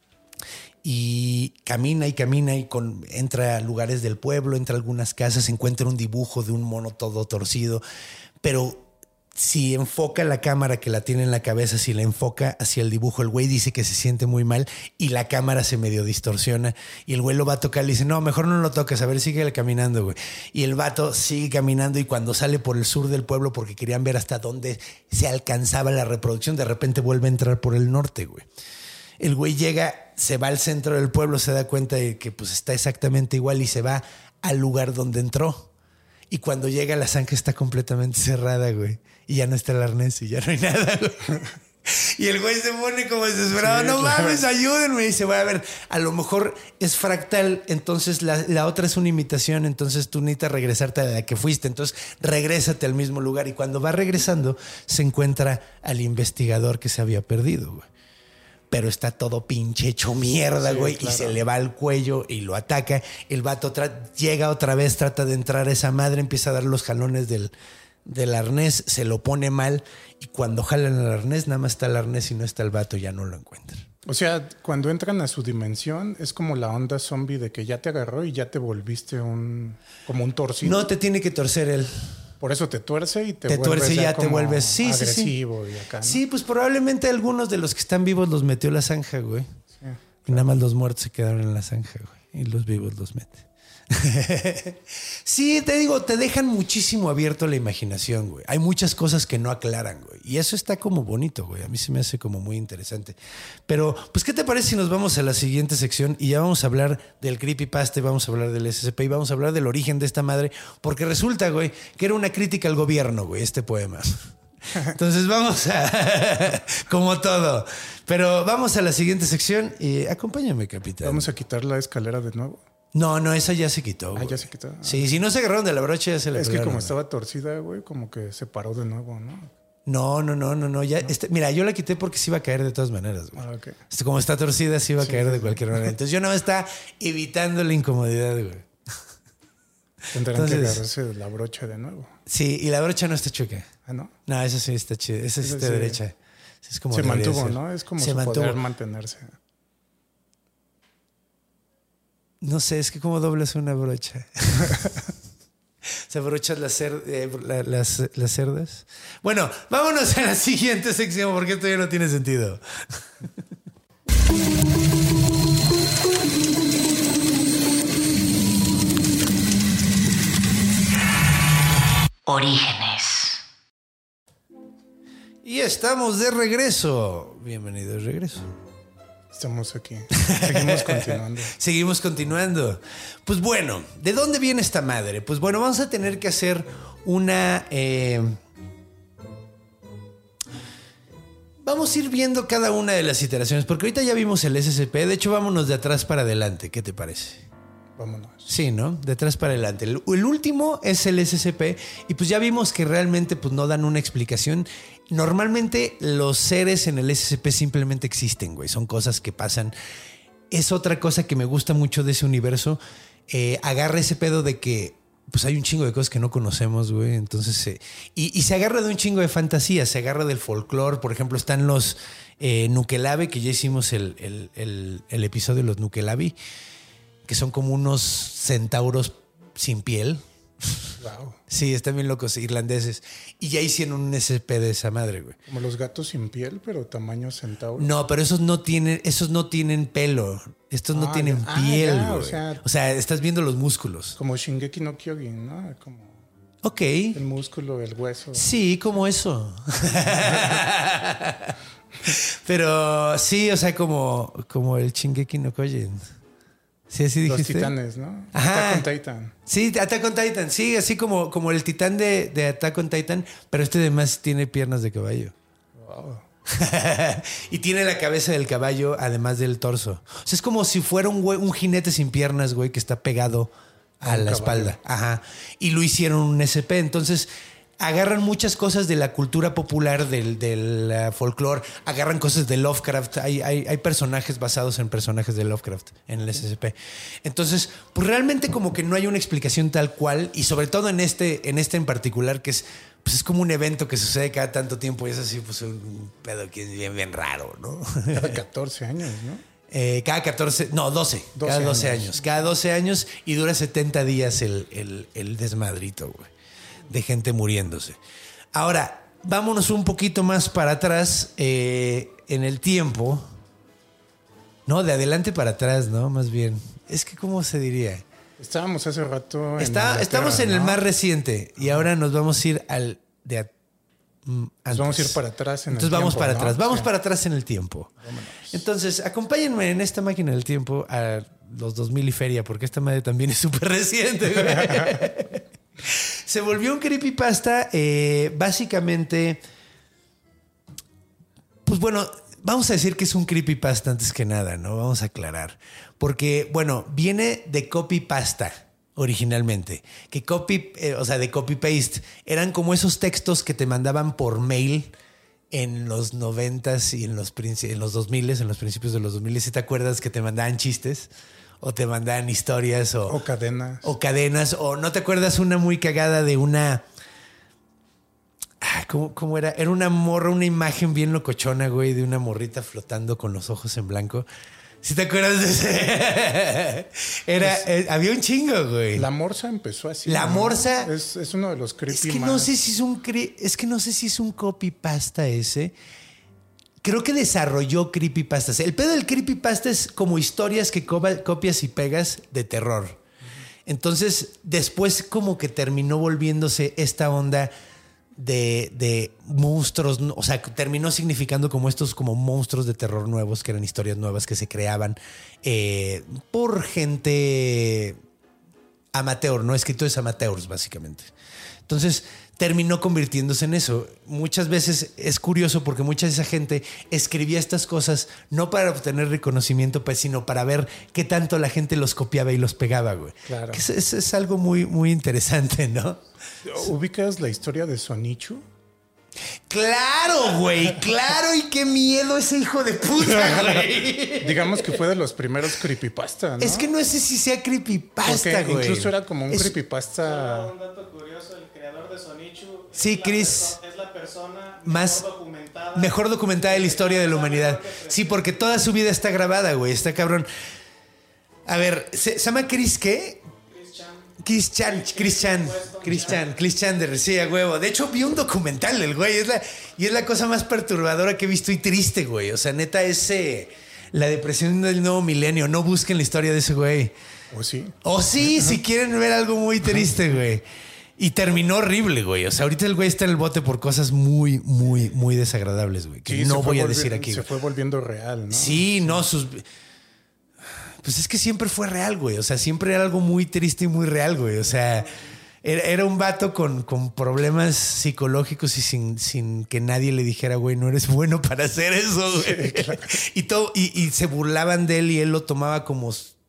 y camina y camina y con, entra a lugares del pueblo, entra a algunas casas, encuentra un dibujo de un mono todo torcido, pero... Si enfoca la cámara que la tiene en la cabeza, si la enfoca hacia el dibujo, el güey dice que se siente muy mal y la cámara se medio distorsiona y el güey lo va a tocar y le dice, no, mejor no lo toques, a ver, síguele caminando, güey. Y el vato sigue caminando y cuando sale por el sur del pueblo porque querían ver hasta dónde se alcanzaba la reproducción, de repente vuelve a entrar por el norte, güey. El güey llega, se va al centro del pueblo, se da cuenta de que pues está exactamente igual y se va al lugar donde entró. Y cuando llega la zanja está completamente cerrada, güey. Y ya no está el arnés y ya no hay nada, güey. Y el güey se pone como desesperado. Sí, no claro. mames, ayúdenme. Y dice, voy a ver, a lo mejor es fractal, entonces la, la otra es una imitación, entonces tú necesitas regresarte a la que fuiste. Entonces regrésate al mismo lugar. Y cuando va regresando, se encuentra al investigador que se había perdido, güey. Pero está todo pinche hecho mierda, sí, güey. Claro. Y se le va al cuello y lo ataca. El vato tra- llega otra vez, trata de entrar a esa madre, empieza a dar los jalones del, del arnés, se lo pone mal. Y cuando jalan el arnés, nada más está el arnés y no está el vato, ya no lo encuentran. O sea, cuando entran a su dimensión, es como la onda zombie de que ya te agarró y ya te volviste un como un torcido. No te tiene que torcer él. Por eso te tuerce y te, te vuelves tuerce y ya, ya te vuelves sí, agresivo sí, sí. y acá, ¿no? Sí, pues probablemente algunos de los que están vivos los metió la zanja, güey. Sí, claro. Y nada más los muertos se quedaron en la zanja, güey. Y los vivos los mete. Sí, te digo, te dejan muchísimo abierto la imaginación, güey. Hay muchas cosas que no aclaran, güey. Y eso está como bonito, güey. A mí se me hace como muy interesante. Pero, pues, ¿qué te parece si nos vamos a la siguiente sección y ya vamos a hablar del creepypasta y vamos a hablar del S C P y vamos a hablar del origen de esta madre? Porque resulta, güey, que era una crítica al gobierno, güey, este poema. Entonces vamos a... como todo. Pero vamos a la siguiente sección y acompáñame, capitán. Vamos a quitar la escalera de nuevo. No, no, esa ya se quitó. Ah, güey. ya se quitó. Ah. Sí, si no se agarraron de la brocha ya se la Es pegaron, que como güey. estaba torcida, güey, como que se paró de nuevo, ¿no? No, no, no, no, no. Ya, no. Este, mira, yo la quité porque se iba a caer de todas maneras, güey. Ah, okay. Este, como está torcida, se iba a sí, caer sí, de cualquier manera. Entonces yo no me está evitando la incomodidad, güey. Tendrán Entonces, que agarrarse de la brocha de nuevo. Sí, y la brocha no está chueca. Ah, ¿no? No, esa sí está chida. Esa sí está sí. derecha. Es como se mantuvo, ser. ¿no? Es como se su mantuvo. Poder mantenerse. No sé, es que como doblas una brocha. ¿Se abrochas las, cer eh, la, las, las cerdas? Bueno, vámonos a la siguiente sección porque esto ya no tiene sentido. Orígenes. Y estamos de regreso. Bienvenidos de regreso. Estamos aquí. Seguimos continuando. Seguimos continuando. Pues bueno, ¿de dónde viene esta madre? Pues bueno, vamos a tener que hacer una... Eh... Vamos a ir viendo cada una de las iteraciones, porque ahorita ya vimos el S C P. De hecho, vámonos de atrás para adelante. ¿Qué te parece? Vámonos. Sí, ¿no? De atrás para adelante. El, el último es el S C P y pues ya vimos que realmente pues no dan una explicación. Normalmente los seres en el S C P simplemente existen, güey. Son cosas que pasan es otra cosa que me gusta mucho de ese universo. Eh, agarra ese pedo de que pues hay un chingo de cosas que no conocemos, güey. Entonces, eh, y, y se agarra de un chingo de fantasía, se agarra del folclore. Por ejemplo, están los eh, Nukelabi, que ya hicimos el, el, el, el episodio de los Nukelabi, que son como unos centauros sin piel. Wow. Sí, están bien locos, irlandeses. Y ya hicieron un S P de esa madre, güey. Como los gatos sin piel, pero tamaño centauro. No, pero esos no tienen, esos no tienen pelo. Estos no Ah, tienen ya. piel, Ah, ya, güey. o sea- o sea, estás viendo los músculos. Como Shingeki no Kyojin, ¿no? Como Ok. el músculo, el hueso. Sí, como eso. Pero sí, o sea, como, como el Shingeki no Kyojin. Sí, así Los dijiste. titanes, ¿no? Ajá. Attack on Titan. Sí, Attack on Titan. Sí, así como, como el titán de, de Attack on Titan, pero este además tiene piernas de caballo. Wow. Y tiene la cabeza del caballo además del torso. O sea, es como si fuera un, güey, un jinete sin piernas, güey, que está pegado a, A un la caballo. espalda. Ajá. Y lo hicieron un S P. Entonces, agarran muchas cosas de la cultura popular, del, del uh, folclore, agarran cosas de Lovecraft. Hay, hay, hay personajes basados en personajes de Lovecraft en el S S P. Entonces, pues realmente como que no hay una explicación tal cual, y sobre todo en este, en este en particular, que es, pues es como un evento que sucede cada tanto tiempo y es así, pues un pedo que es bien, bien raro, ¿no? Cada catorce años, ¿no? Eh, cada catorce, no, doce. doce cada doce años. años. Cada doce años y dura setenta días el, el, el desmadrito, güey, de gente muriéndose. Ahora, vámonos un poquito más para atrás eh, en el tiempo. No, de adelante para atrás, ¿no? Más bien. Es que, ¿cómo se diría? Estábamos hace rato en Está, Inglaterra, estamos en el ¿no? más reciente y ahora nos vamos a ir al de a- mm, Nos antes. vamos a ir para atrás en Entonces el vamos tiempo, para ¿no? atrás, vamos Sí. para atrás en el tiempo. Entonces, acompáñenme en esta máquina del tiempo a los dos mil y feria, porque esta madre también es súper reciente, güey. Se volvió un creepypasta, eh, básicamente, pues bueno, vamos a decir que es un creepypasta antes que nada, ¿no? Vamos a aclarar. Porque, bueno, viene de copypasta originalmente. Que copy, eh, o sea, de copy-paste. Eran como esos textos que te mandaban por mail en los noventas y en los, princi- en los dos miles, en los principios de los dos miles. ¿Sí te acuerdas que te mandaban chistes? O te mandaban historias o... O cadenas. O cadenas, o no te acuerdas una muy cagada de una... Ah, ¿cómo, cómo era? Era una morra, una imagen bien locochona, güey, de una morrita flotando con los ojos en blanco. ¿Sí te acuerdas de ese? Era, eh, había un chingo, güey. La morsa empezó así. La ¿no? morsa- Es, es uno de los creepy Es que más. no sé si es un cre- es que no sé si es un copypasta ese. Creo que desarrolló creepypastas. El pedo del creepypasta es como historias que copa- copias y pegas de terror. Entonces, después como que terminó volviéndose esta onda de, de monstruos, o sea, terminó significando como estos como monstruos de terror nuevos, que eran historias nuevas que se creaban eh, por gente amateur, ¿no? Escritores amateurs, básicamente. Entonces, terminó convirtiéndose en eso. Muchas veces es curioso porque mucha de esa gente escribía estas cosas no para obtener reconocimiento, pues, sino para ver qué tanto la gente los copiaba y los pegaba, güey. Claro. Que es, es, es algo muy, muy interesante, ¿no? ¿Ubicas la historia de Sonichu? Claro, güey, claro, y qué miedo ese hijo de puta, güey. Digamos que fue de los primeros creepypasta, ¿no? Es que no sé si sea creepypasta, Porque güey. incluso era como un Es- creepypasta. Un dato curioso, el creador de Sonichu Sí, es la Chris. perso- es la persona Más- mejor documentada, Mejor documentada de la historia de la humanidad. Sí, porque toda su vida está grabada, güey. Está cabrón. A ver, ¿se, se llama Chris qué? Chris Chan, Chris Chan, Chris Chan, Chris Chandler, sí, a huevo. De hecho, vi un documental del güey. Es la, y es la cosa más perturbadora que he visto y triste, güey. O sea, neta, es eh, la depresión del nuevo milenio. No busquen la historia de ese güey. ¿O sí? O sí, si quieren ver algo muy triste, güey. Y terminó horrible, güey. O sea, ahorita el güey está en el bote por cosas muy, muy, muy desagradables, güey. Que Sí, no se fue voy a volvi- decir aquí. Se güey. fue volviendo real, ¿no? Sí, no, sus... Pues es que siempre fue real, güey. O sea, siempre era algo muy triste y muy real, güey. O sea, era, era un vato con, con problemas psicológicos y sin, sin que nadie le dijera, güey, no eres bueno para hacer eso, güey. Y, todo, y, y se burlaban de él y él lo tomaba como...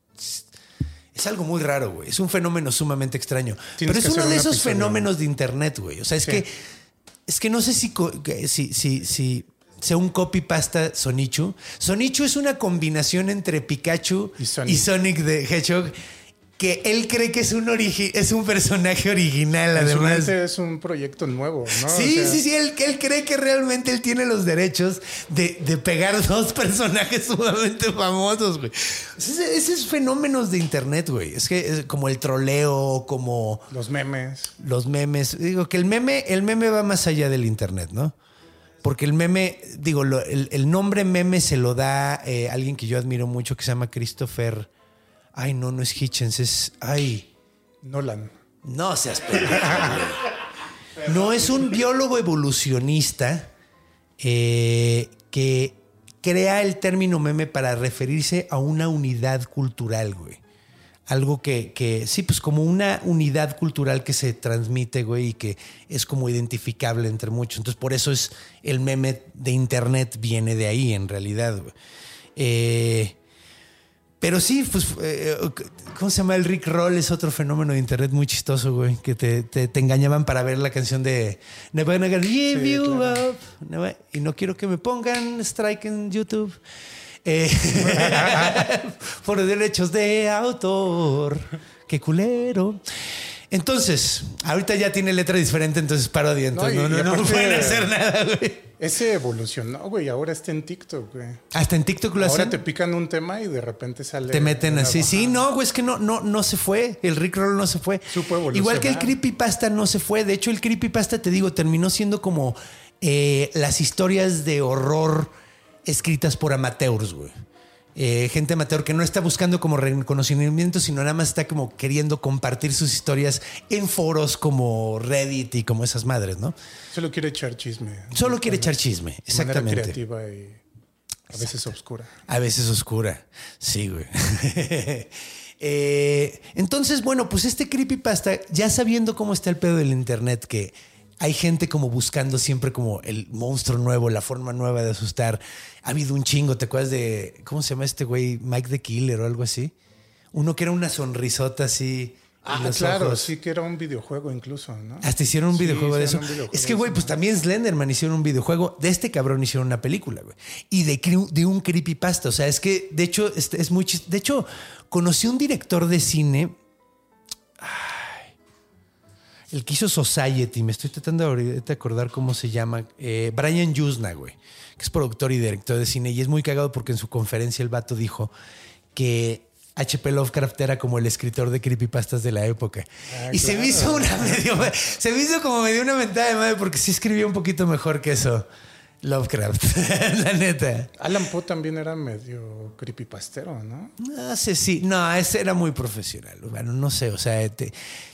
Es algo muy raro, güey. Es un fenómeno sumamente extraño. Tienes Pero es que uno hacer de un esos episodio. fenómenos de internet, güey. O sea, es Sí. que... Es que no sé si... co- que- si, si, si sea un copy-pasta Sonichu. Sonichu es una combinación entre Pikachu Y Sonic. y Sonic the Hedgehog, que él cree que es un, origi- es un personaje original, En su además. mente es un proyecto nuevo, ¿no? Sí, O sea, sí, sí, él, él cree que realmente él tiene los derechos de, de pegar dos personajes sumamente famosos, güey. Ese, ese es fenómenos de internet, güey. Es que es como el troleo, como Los memes. los memes. Digo que el meme, el meme va más allá del internet, ¿no? Porque el meme, digo, lo- el, el nombre meme se lo da eh, alguien que yo admiro mucho que se llama Christopher. Ay, no, no es Hitchens, es. Ay. Nolan. No seas pendejo, güey. No, es un biólogo evolucionista eh, que crea el término meme para referirse a una unidad cultural, güey. Algo que, que, sí, pues como una unidad cultural que se transmite, güey, y que es como identificable entre muchos. Entonces, por eso es el meme de internet viene de ahí, en realidad, güey. Eh, pero sí, pues, eh, ¿cómo se llama? El Rick Roll es otro fenómeno de internet muy chistoso, güey, que te, te, te engañaban para ver la canción de Never Gonna Give Sí, You claro. Up. Never- y no quiero que me pongan strike en YouTube. Eh, por derechos de autor. Qué culero. Entonces, ahorita ya tiene letra diferente, entonces parodia. Entonces No, no, y- no, y no, aparte- pueden hacer nada, güey. Ese evolucionó, güey. Ahora está en TikTok, güey. Hasta en TikTok lo Ahora hacen. te pican un tema y de repente sale. Te meten una así. baja. Sí, no, güey, es que no, no, no se fue. El Rick Roll no se fue. Supo evolucionar. Igual que el creepypasta no se fue. De hecho, el creepypasta, te digo, terminó siendo como eh, las historias de horror escritas por amateurs, güey. Eh, gente amateur que no está buscando como reconocimiento, sino nada más está como queriendo compartir sus historias en foros como Reddit y como esas madres, ¿no? Solo quiere echar chisme. Solo quiere echar chisme, De manera exactamente. creativa y a veces oscura. A veces oscura. Sí, güey. Eh, entonces, bueno, pues este creepypasta, ya sabiendo cómo está el pedo del internet, que hay gente como buscando siempre como el monstruo nuevo, la forma nueva de asustar. Ha habido un chingo, ¿te acuerdas de, cómo se llama este güey? Mike the Killer o algo así. Uno que era una sonrisota así. en Ah, los claro, ojos. sí que era un videojuego incluso, ¿no? Hasta hicieron un Sí, videojuego de eso. hicieron un videojuego Es que, de güey, eso, pues ¿no? también Slenderman hicieron un videojuego. De este cabrón hicieron una película, güey. Y de, cre- de un creepypasta. O sea, es que, de hecho, este es muy chis- De hecho, conocí un director de cine. Ay, el que hizo Society. Me estoy tratando ahorita de acordar cómo se llama. Eh, Brian Yuzna, güey. Que es productor y director de cine. Y es muy cagado porque en su conferencia el vato dijo que H P Lovecraft era como el escritor de creepypastas de la época. Ah, y se me claro. hizo una medio, se me hizo como medio una mentada de madre porque sí escribía un poquito mejor que eso. Lovecraft, la neta. Alan Poe también era medio creepypastero, ¿no? No sé si, no, ese era muy profesional. Bueno, no sé, o sea, te-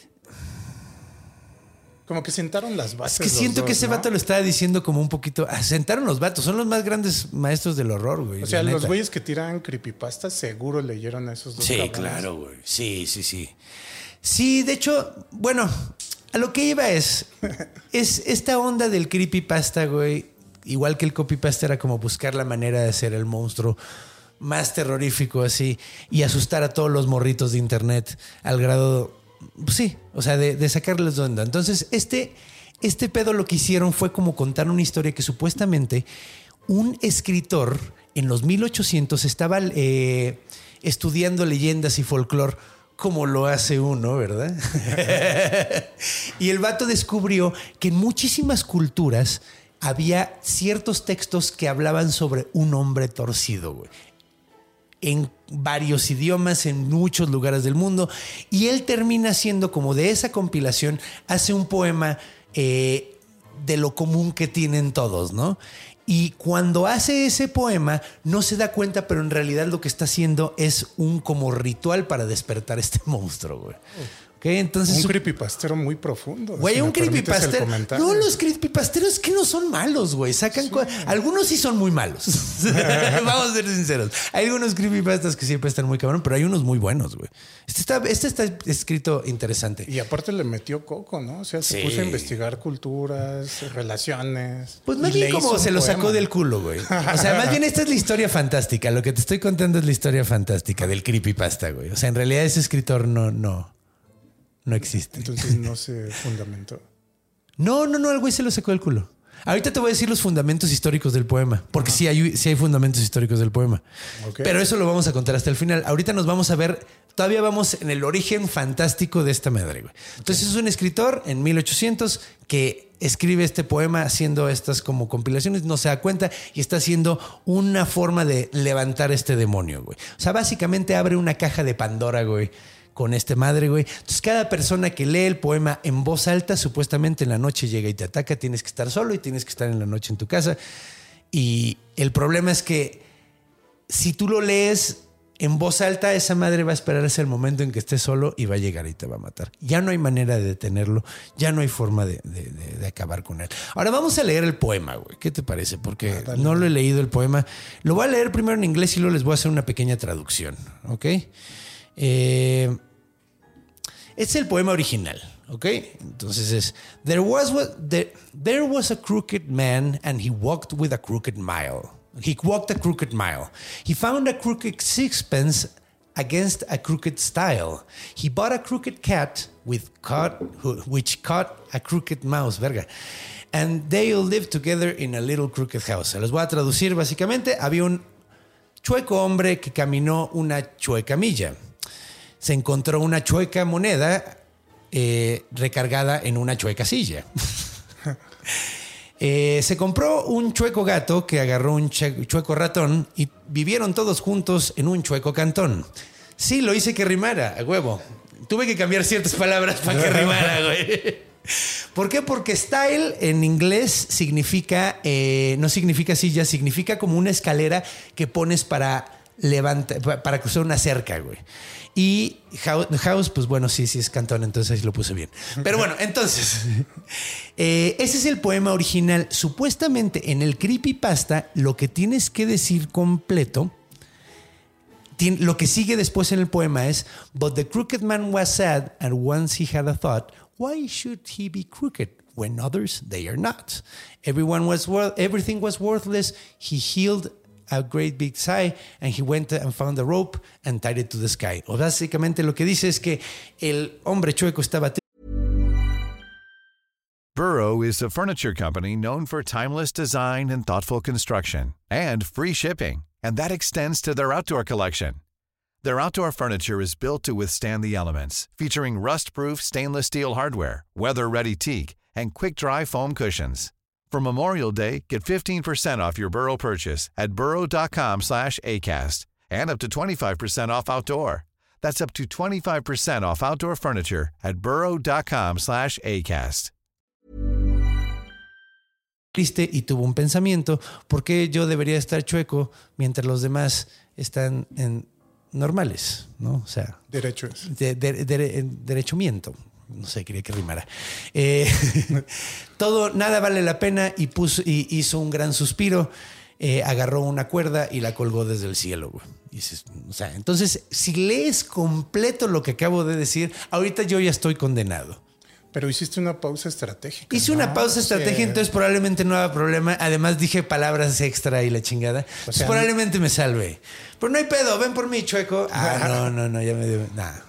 Como que sentaron las bases. es que los siento que dos, ese ¿no? vato lo estaba diciendo como un poquito. Ah, sentaron los vatos, son los más grandes maestros del horror, güey. O sea, la los neta. güeyes que tiran creepypastas seguro leyeron a esos dos Sí, cabrones. claro, güey. Sí, sí, sí. Sí, de hecho, bueno, a lo que iba es, es esta onda del creepypasta, güey. Igual que el copypasta era como buscar la manera de hacer el monstruo más terrorífico así y asustar a todos los morritos de internet al grado, pues sí, o sea, de, de sacarles de onda. Entonces, este, este pedo lo que hicieron fue como contar una historia que supuestamente un escritor en los mil ochocientos estaba eh, estudiando leyendas y folclore como lo hace uno, ¿verdad? Y el vato descubrió que en muchísimas culturas había ciertos textos que hablaban sobre un hombre torcido, güey. En varios idiomas, en muchos lugares del mundo. Y él termina siendo como de esa compilación, hace un poema eh, de lo común que tienen todos, ¿no? Y cuando hace ese poema, no se da cuenta, pero en realidad lo que está haciendo es un como ritual para despertar este monstruo, güey. ¿Ok? Entonces, Un su- creepypastero muy profundo. Güey, si me un permites el creepypastero. comentario. No, los creepypasteros que no son malos, güey. Sacan co- algunos sí son muy malos. Vamos a ser sinceros. Hay algunos creepypastas que siempre están muy cabrón, pero hay unos muy buenos, güey. Este está, este está escrito interesante. Y aparte le metió coco, ¿no? O sea, se Sí. puso a investigar culturas, relaciones. Pues más y le bien como hizo un se lo poema. sacó del culo, güey. O sea, más bien esta es la historia fantástica. Lo que te estoy contando es la historia fantástica del creepypasta, güey. O sea, en realidad ese escritor no, no, no existe. Entonces no se fundamentó. No, no, no, el güey se lo sacó del culo. Ahorita te voy a decir los fundamentos históricos del poema, porque sí hay, sí hay fundamentos históricos del poema. Okay. Pero eso lo vamos a contar hasta el final. Ahorita nos vamos a ver, todavía vamos en el origen fantástico de esta madre, güey. Entonces okay. es un escritor en mil ochocientos que escribe este poema haciendo estas como compilaciones, no se da cuenta y está haciendo una forma de levantar este demonio, güey. O sea, básicamente abre una caja de Pandora, güey, con este madre, güey. Entonces, cada persona que lee el poema en voz alta, supuestamente en la noche llega y te ataca. Tienes que estar solo y tienes que estar en la noche en tu casa. Y el problema es que si tú lo lees en voz alta, esa madre va a esperar ese el momento en que estés solo y va a llegar y te va a matar. Ya no hay manera de detenerlo. Ya no hay forma de, de, de, de acabar con él. Ahora vamos a leer el poema, güey. ¿Qué te parece? Porque ah, dale, no lo he leído el poema. Lo voy a leer primero en inglés y luego les voy a hacer una pequeña traducción. ¿Ok? Eh, es el poema original, ¿ok? Entonces es there was, there, there was a crooked man and he walked with a crooked mile. He walked a crooked mile. He found a crooked sixpence against a crooked style. He bought a crooked cat with caught, which caught a crooked mouse, verga. And they all lived together in a little crooked house. Se los voy a traducir básicamente. Había un chueco hombre que caminó una chueca milla. Se encontró una chueca moneda eh, recargada en una chueca silla. eh, se compró un chueco gato que agarró un chueco ratón y vivieron todos juntos en un chueco cantón. Sí, lo hice que rimara, a huevo. Tuve que cambiar ciertas palabras para que rimara, güey. ¿Por qué? Porque style en inglés significa, eh, no significa silla, significa como una escalera que pones para levantar, para cruzar una cerca, güey. Y house, house, pues bueno, sí, sí es cantón, entonces ahí lo puse bien. Pero bueno, entonces, eh, ese es el poema original. Supuestamente en el creepypasta, lo que tienes que decir completo, tiene, lo que sigue después en el poema es: But the crooked man was sad, and once he had a thought, why should he be crooked when others they are not? Everyone was worth, everything was worthless. He healed a great big sigh and he went and found a rope and tied it to the sky. O básicamente lo que dice es que el hombre chueco estaba. Burrow is a furniture company known for timeless design and thoughtful construction and free shipping, and that extends to their outdoor collection. Their outdoor furniture is built to withstand the elements, featuring rust-proof stainless steel hardware, weather-ready teak, and quick-dry foam cushions. For Memorial Day, get fifteen percent off your Burrow purchase at burrow.com slash ACAST and up to twenty-five percent off outdoor. That's up to twenty-five percent off outdoor furniture at burrow.com slash ACAST. Triste y tuvo un pensamiento: ¿por qué yo debería estar chueco mientras los demás están en normales? ¿No? O sea, derecho es. De, de, de, derechomiento. No sé, quería que rimara. Eh, todo, nada vale la pena y, puso, y hizo un gran suspiro, eh, agarró una cuerda y la colgó desde el cielo, güey. Y dices, o sea, entonces, si lees completo lo que acabo de decir, ahorita yo ya estoy condenado. Pero hiciste una pausa estratégica. Hice ¿no? una pausa estratégica, sí. Entonces probablemente no haga problema. Además dije palabras extra y la chingada. O sea, probablemente me salve. Pero no hay pedo, ven por mí, chueco. Ah, no, no, no, ya me dio. Nada.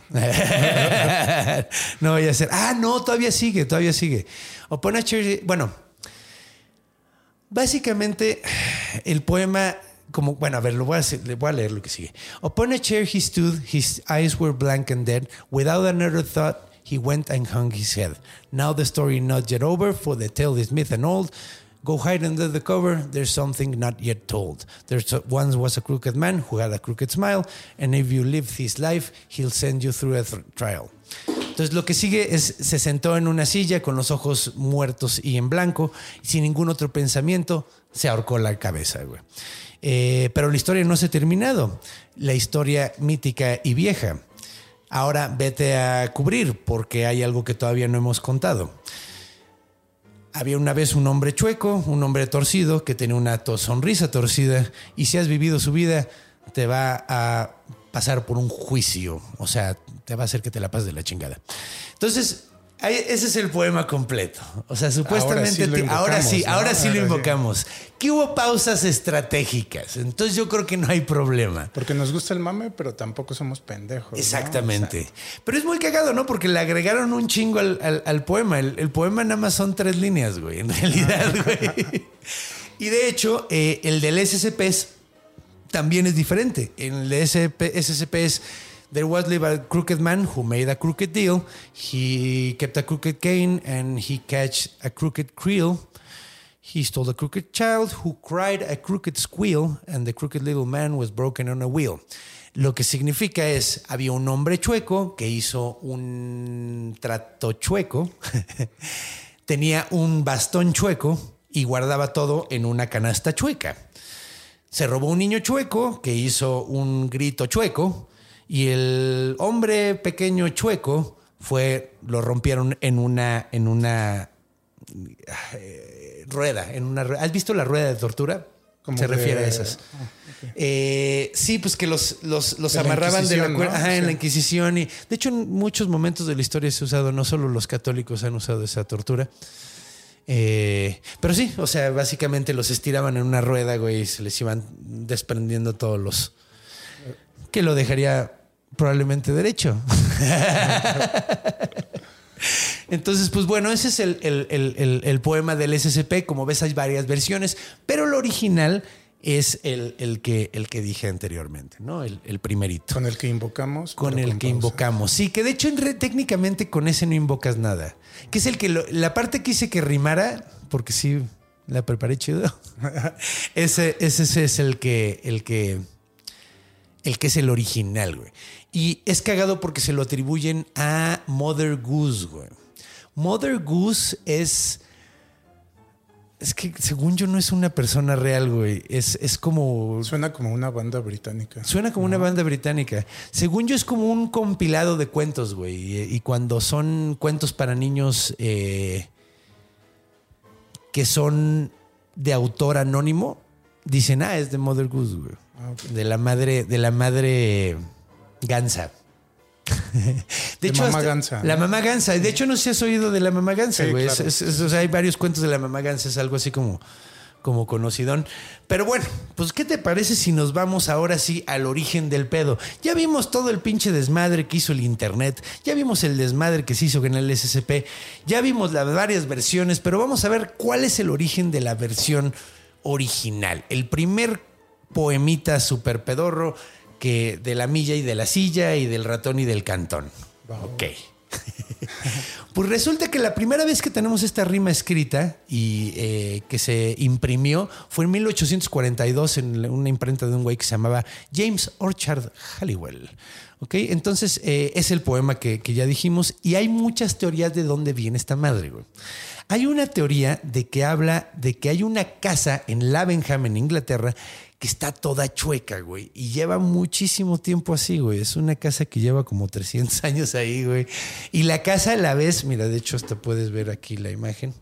No voy a hacer. Ah, no, todavía sigue, todavía sigue. Upon a chair. Bueno, básicamente el poema, como, bueno, a ver, lo voy a hacer, le voy a leer lo que sigue. Upon a chair he stood, his eyes were blank and dead, without another thought. He went and hung his head. Now the story not yet over, for the tale is myth and old. Go hide under the cover, there's something not yet told. There once was a crooked man who had a crooked smile, and if you live his life, he'll send you through a th- trial. Entonces lo que sigue es, se sentó en una silla con los ojos muertos y en blanco, y sin ningún otro pensamiento, se ahorcó la cabeza, güey. Eh, pero la historia no se ha terminado. La historia mítica y vieja. Ahora vete a cubrir porque hay algo que todavía no hemos contado. Había una vez un hombre chueco, un hombre torcido que tenía una to- sonrisa torcida, y si has vivido su vida te va a pasar por un juicio. O sea, te va a hacer que te la pases de la chingada. Entonces, Ahí, ese es el poema completo. O sea, supuestamente ahora sí, ahora sí, ¿no? ahora sí ahora lo invocamos. Sí. Que hubo pausas estratégicas. Entonces yo creo que no hay problema. Porque nos gusta el mame, pero tampoco somos pendejos. Exactamente. ¿no? O sea, pero es muy cagado, ¿no? Porque le agregaron un chingo al, al, al poema. El, el poema nada más son tres líneas, güey. En realidad, güey. Y de hecho, eh, el del S C P es, también es diferente. En el de S C P es... There was live a crooked man who made a crooked deal. He kept a crooked cane and he catch a crooked creel. He stole a crooked child who cried a crooked squeal and the crooked little man was broken on a wheel. Lo que significa es, había un hombre chueco que hizo un trato chueco, tenía un bastón chueco y guardaba todo en una canasta chueca. Se robó un niño chueco que hizo un grito chueco. Y el hombre pequeño chueco fue, lo rompieron en una, en una eh, rueda, en una rueda. ¿Has visto la rueda de tortura? ¿Cómo se de... refiere a esas? Oh, okay. eh, sí, pues que los, los, los de amarraban de la cuerda, ¿no? Ajá, sí. En la Inquisición. Y de hecho, en muchos momentos de la historia se ha usado, no solo los católicos han usado esa tortura. Eh, pero sí, o sea, básicamente los estiraban en una rueda, güey, y se les iban desprendiendo todos los... que lo dejaría probablemente derecho. Entonces, pues bueno, ese es el, el, el, el poema del S C P. Como ves, hay varias versiones, pero el original es el, el, que, el que dije anteriormente, ¿no? El, el primerito. Con el que invocamos. Con el con que pausa. invocamos. Sí, que de hecho técnicamente con ese no invocas nada. Que es el que lo, la parte que hice que rimara, porque sí la preparé chido. ese, ese es el que... El que El que es el original, güey. Y es cagado porque se lo atribuyen a Mother Goose, güey. Mother Goose es... Es que según yo no es una persona real, güey. Es, es como... Suena como una banda británica. Suena como ¿no? una banda británica. Según yo es como un compilado de cuentos, güey. Y, y cuando son cuentos para niños eh, que son de autor anónimo, dicen, ah, es de Mother Goose, güey. Okay. De la madre, de la madre Gansa. De, de hecho, mamá hasta, Gansa. La mamá Gansa. De hecho, no sé si has oído de la mamá Gansa, güey. Sí, claro. es, es, o sea, hay varios cuentos de la mamá Gansa. Es algo así como, como conocidón. Pero bueno, pues, ¿qué te parece si nos vamos ahora sí al origen del pedo? Ya vimos todo el pinche desmadre que hizo el internet. Ya vimos el desmadre que se hizo en el S C P. Ya vimos las varias versiones. Pero vamos a ver cuál es el origen de la versión original. El primer poemita super pedorro que de la milla y de la silla y del ratón y del cantón. Wow. Ok. Pues resulta que la primera vez que tenemos esta rima escrita y eh, que se imprimió fue en mil ochocientos cuarenta y dos en una imprenta de un güey que se llamaba James Orchard Halliwell. Ok, entonces eh, es el poema que, que ya dijimos y hay muchas teorías de dónde viene esta madre, güey. Hay una teoría de que habla de que hay una casa en Lavenham, en Inglaterra, que está toda chueca, güey. Y lleva muchísimo tiempo así, güey. Es una casa que lleva como trescientos años ahí, güey. Y la casa a la vez, mira, de hecho hasta puedes ver aquí la imagen.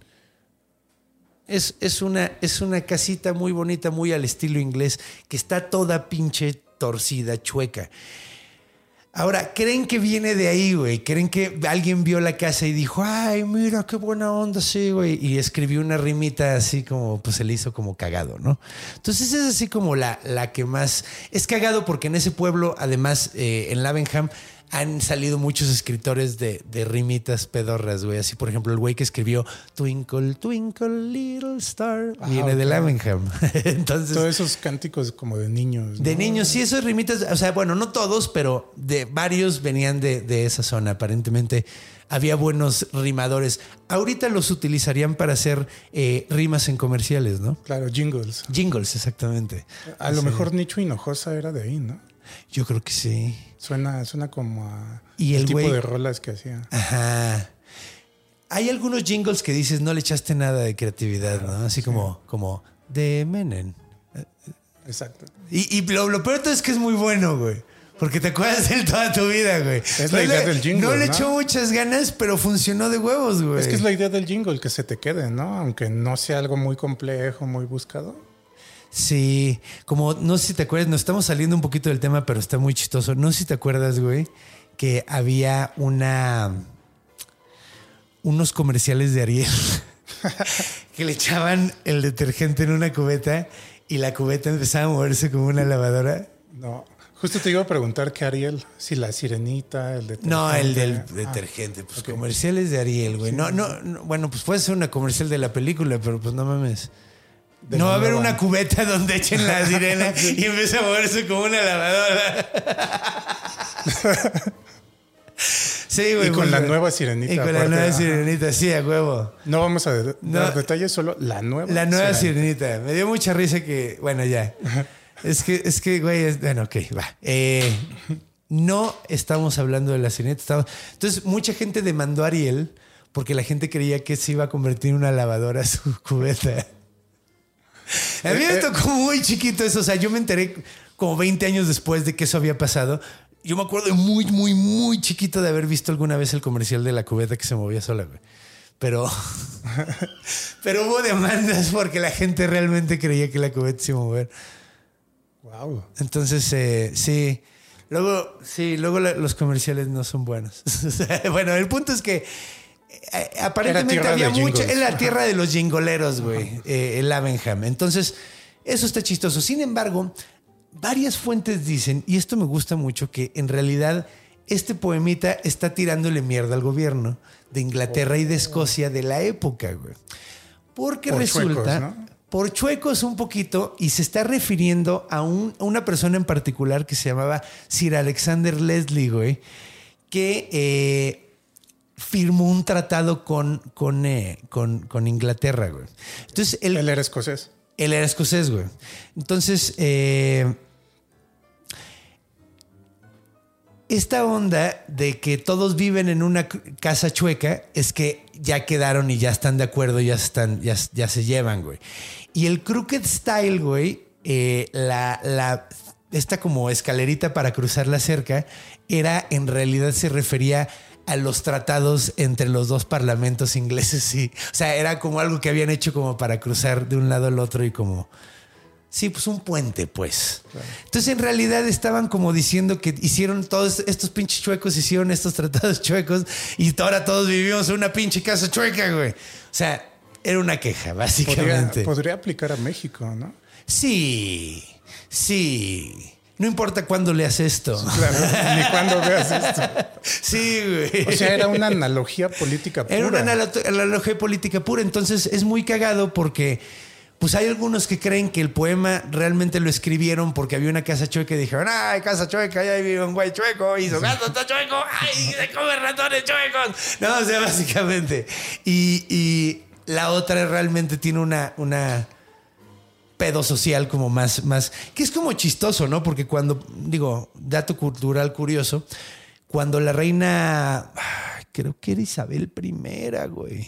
Es, es, una, es una casita muy bonita, muy al estilo inglés, que está toda pinche torcida, chueca. Ahora, ¿creen que viene de ahí, güey? ¿Creen que alguien vio la casa y dijo, ay, mira, qué buena onda, sí, güey? Y escribió una rimita así como, pues se le hizo como cagado, ¿no? Entonces es así como la, la que más... Es cagado porque en ese pueblo, además, eh, en Lavenham, han salido muchos escritores de, de rimitas pedorras, güey. Así, por ejemplo, el güey que escribió Twinkle, Twinkle, Little Star, ah, viene okay. de Lavenham. Entonces, todos esos cánticos como de niños, ¿no? De niños, sí, esos rimitas, o sea, bueno, no todos, pero de varios venían de, de esa zona. Aparentemente había buenos rimadores. Ahorita los utilizarían para hacer eh, rimas en comerciales, ¿no? Claro, jingles. Jingles, exactamente. A lo sí. mejor Nicho Hinojosa era de ahí, ¿no? Yo creo que sí. Suena, suena como a y el, el tipo güey, de rolas que hacía. Ajá. Hay algunos jingles que dices no le echaste nada de creatividad, claro, ¿no? Así sí. como, como de Menem. Exacto. Y, y lo, lo peor de todo es que es muy bueno, güey. Porque te acuerdas de él toda tu vida, güey. Es no la idea le, del jingle, No le ¿no? echó muchas ganas, pero funcionó de huevos, güey. Es que es la idea del jingle, que se te quede, ¿no? Aunque no sea algo muy complejo, muy buscado. Sí, como no sé si te acuerdas, nos estamos saliendo un poquito del tema, pero está muy chistoso. No sé si te acuerdas, güey, que había una unos comerciales de Ariel que le echaban el detergente en una cubeta y la cubeta empezaba a moverse como una lavadora. No, justo te iba a preguntar que Ariel, si la sirenita, el detergente. No, el del detergente. Pues okay. Comerciales de Ariel, güey. Sí. No, no, no, bueno, pues puede ser una comercial de la película, pero pues no mames. De no va a haber una cubeta donde echen la sirena y empiece a moverse como una lavadora. Sí, güey. Y con la nueva sirenita. Y con la nueva sirenita, sí, a huevo. No vamos a dar no, detalles, solo la nueva La nueva sirenita. sirenita. Me dio mucha risa que, bueno, ya. Es que, es que, güey, es, bueno, ok, va. Eh, no estamos hablando de la sirenita. Estamos, entonces, mucha gente demandó a Ariel porque la gente creía que se iba a convertir en una lavadora su cubeta. A mí me tocó muy chiquito eso. O sea, yo me enteré como veinte años después de que eso había pasado. Yo me acuerdo muy, muy, muy chiquito de haber visto alguna vez el comercial de la cubeta que se movía sola, güey. Pero, pero hubo demandas porque la gente realmente creía que la cubeta se iba a mover. Wow. Entonces, eh, sí. Luego, sí, luego la, los comerciales no son buenos. Bueno, el punto es que eh, aparentemente había mucho. Es la tierra de los jingoleros, güey. Eh, el Lavenham. Entonces, eso está chistoso. Sin embargo, varias fuentes dicen, y esto me gusta mucho, que en realidad este poemita está tirándole mierda al gobierno de Inglaterra y de Escocia de la época, güey. Porque por resulta, chuecos, ¿no? Por chuecos un poquito, y se está refiriendo a, un, a una persona en particular que se llamaba Sir Alexander Leslie, güey, que eh, firmó un tratado con, con, eh, con, con Inglaterra, güey. Entonces, él, él era escocés. Él era escocés, güey. Entonces, eh, esta onda de que todos viven en una casa chueca es que ya quedaron y ya están de acuerdo, ya, están, ya, ya se llevan, güey. Y el crooked style, güey, eh, la, la, esta como escalerita para cruzar la cerca, era, en realidad se refería a los tratados entre los dos parlamentos ingleses. Y, o sea, era como algo que habían hecho como para cruzar de un lado al otro y como... Sí, pues un puente, pues. Claro. Entonces, en realidad estaban como diciendo que hicieron todos estos pinches chuecos, hicieron estos tratados chuecos y ahora todos vivimos en una pinche casa chueca, güey. O sea, era una queja, básicamente. Podría, podría aplicar a México, ¿no? Sí, sí. No importa cuándo leas esto. Claro, ni cuándo veas esto. Sí, güey. O sea, era una analogía política pura. Era una analogía política pura. Entonces, es muy cagado porque... Pues hay algunos que creen que el poema realmente lo escribieron porque había una casa chueca y dijeron, ay, casa chueca, ahí vive un güey chueco y su gato está chueco, ay, se come ratones chuecos. No, o sea, básicamente. Y, y la otra realmente tiene una, una pedo social como más, más, que es como chistoso, ¿no? Porque cuando, digo, dato cultural curioso, cuando la reina, creo que era Isabel primera, güey.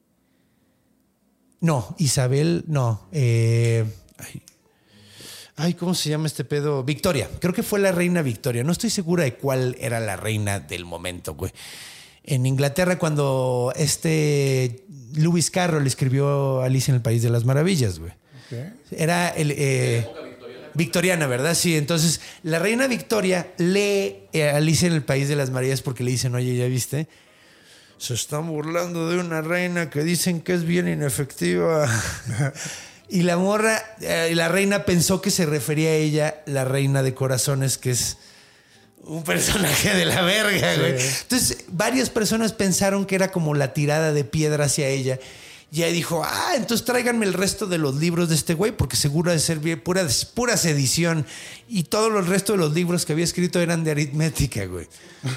No, Isabel, no. Eh, ay, ay, ¿cómo se llama este pedo? Victoria. Creo que fue la reina Victoria. No estoy segura de cuál era la reina del momento, güey. En Inglaterra, cuando este Lewis Carroll escribió Alicia en el País de las Maravillas, güey. Okay. Era el... Eh, victoriana, ¿verdad? Sí, entonces la reina Victoria lee Alicia en el País de las Maravillas porque le dicen, oye, ¿ya viste? Se están burlando de una reina que dicen que es bien inefectiva. Y la morra, eh, la reina pensó que se refería a ella, la reina de corazones, que es un personaje de la verga, sí. Güey. Entonces, varias personas pensaron que era como la tirada de piedra hacia ella. Y ella dijo, ah, entonces tráiganme el resto de los libros de este güey, porque seguro de ser bien, pura, pura sedición. Y todos los restos de los libros que había escrito eran de aritmética, güey.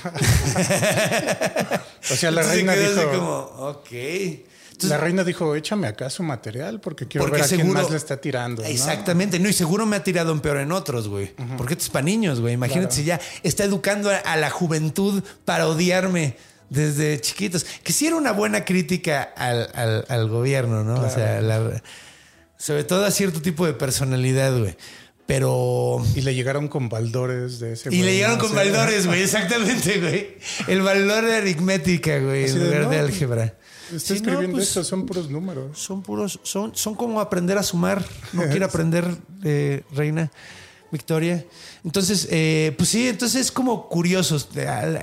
O sea, la entonces reina dijo... como, ok. Entonces, la reina dijo, échame acá su material porque quiero porque ver a seguro, quién más le está tirando. Exactamente. ¿no? no, y seguro me ha tirado en peor en otros, güey. Uh-huh. Porque esto es para niños, güey. Imagínate claro. Si ya está educando a, a la juventud para odiarme desde chiquitos. Que sí era una buena crítica al, al, al gobierno, ¿no? Claro. O sea, la, sobre todo a cierto tipo de personalidad, güey. Pero... Y le llegaron con baldores de ese... Y le llegaron con baldores, güey. Exactamente, güey. El baldor de aritmética, güey. En lugar no, de álgebra. Está sí, escribiendo no, pues, esto, son puros números. Son puros... Son, son como aprender a sumar. No quiere aprender, eh, reina Victoria. Entonces, eh, pues sí, entonces es como curioso.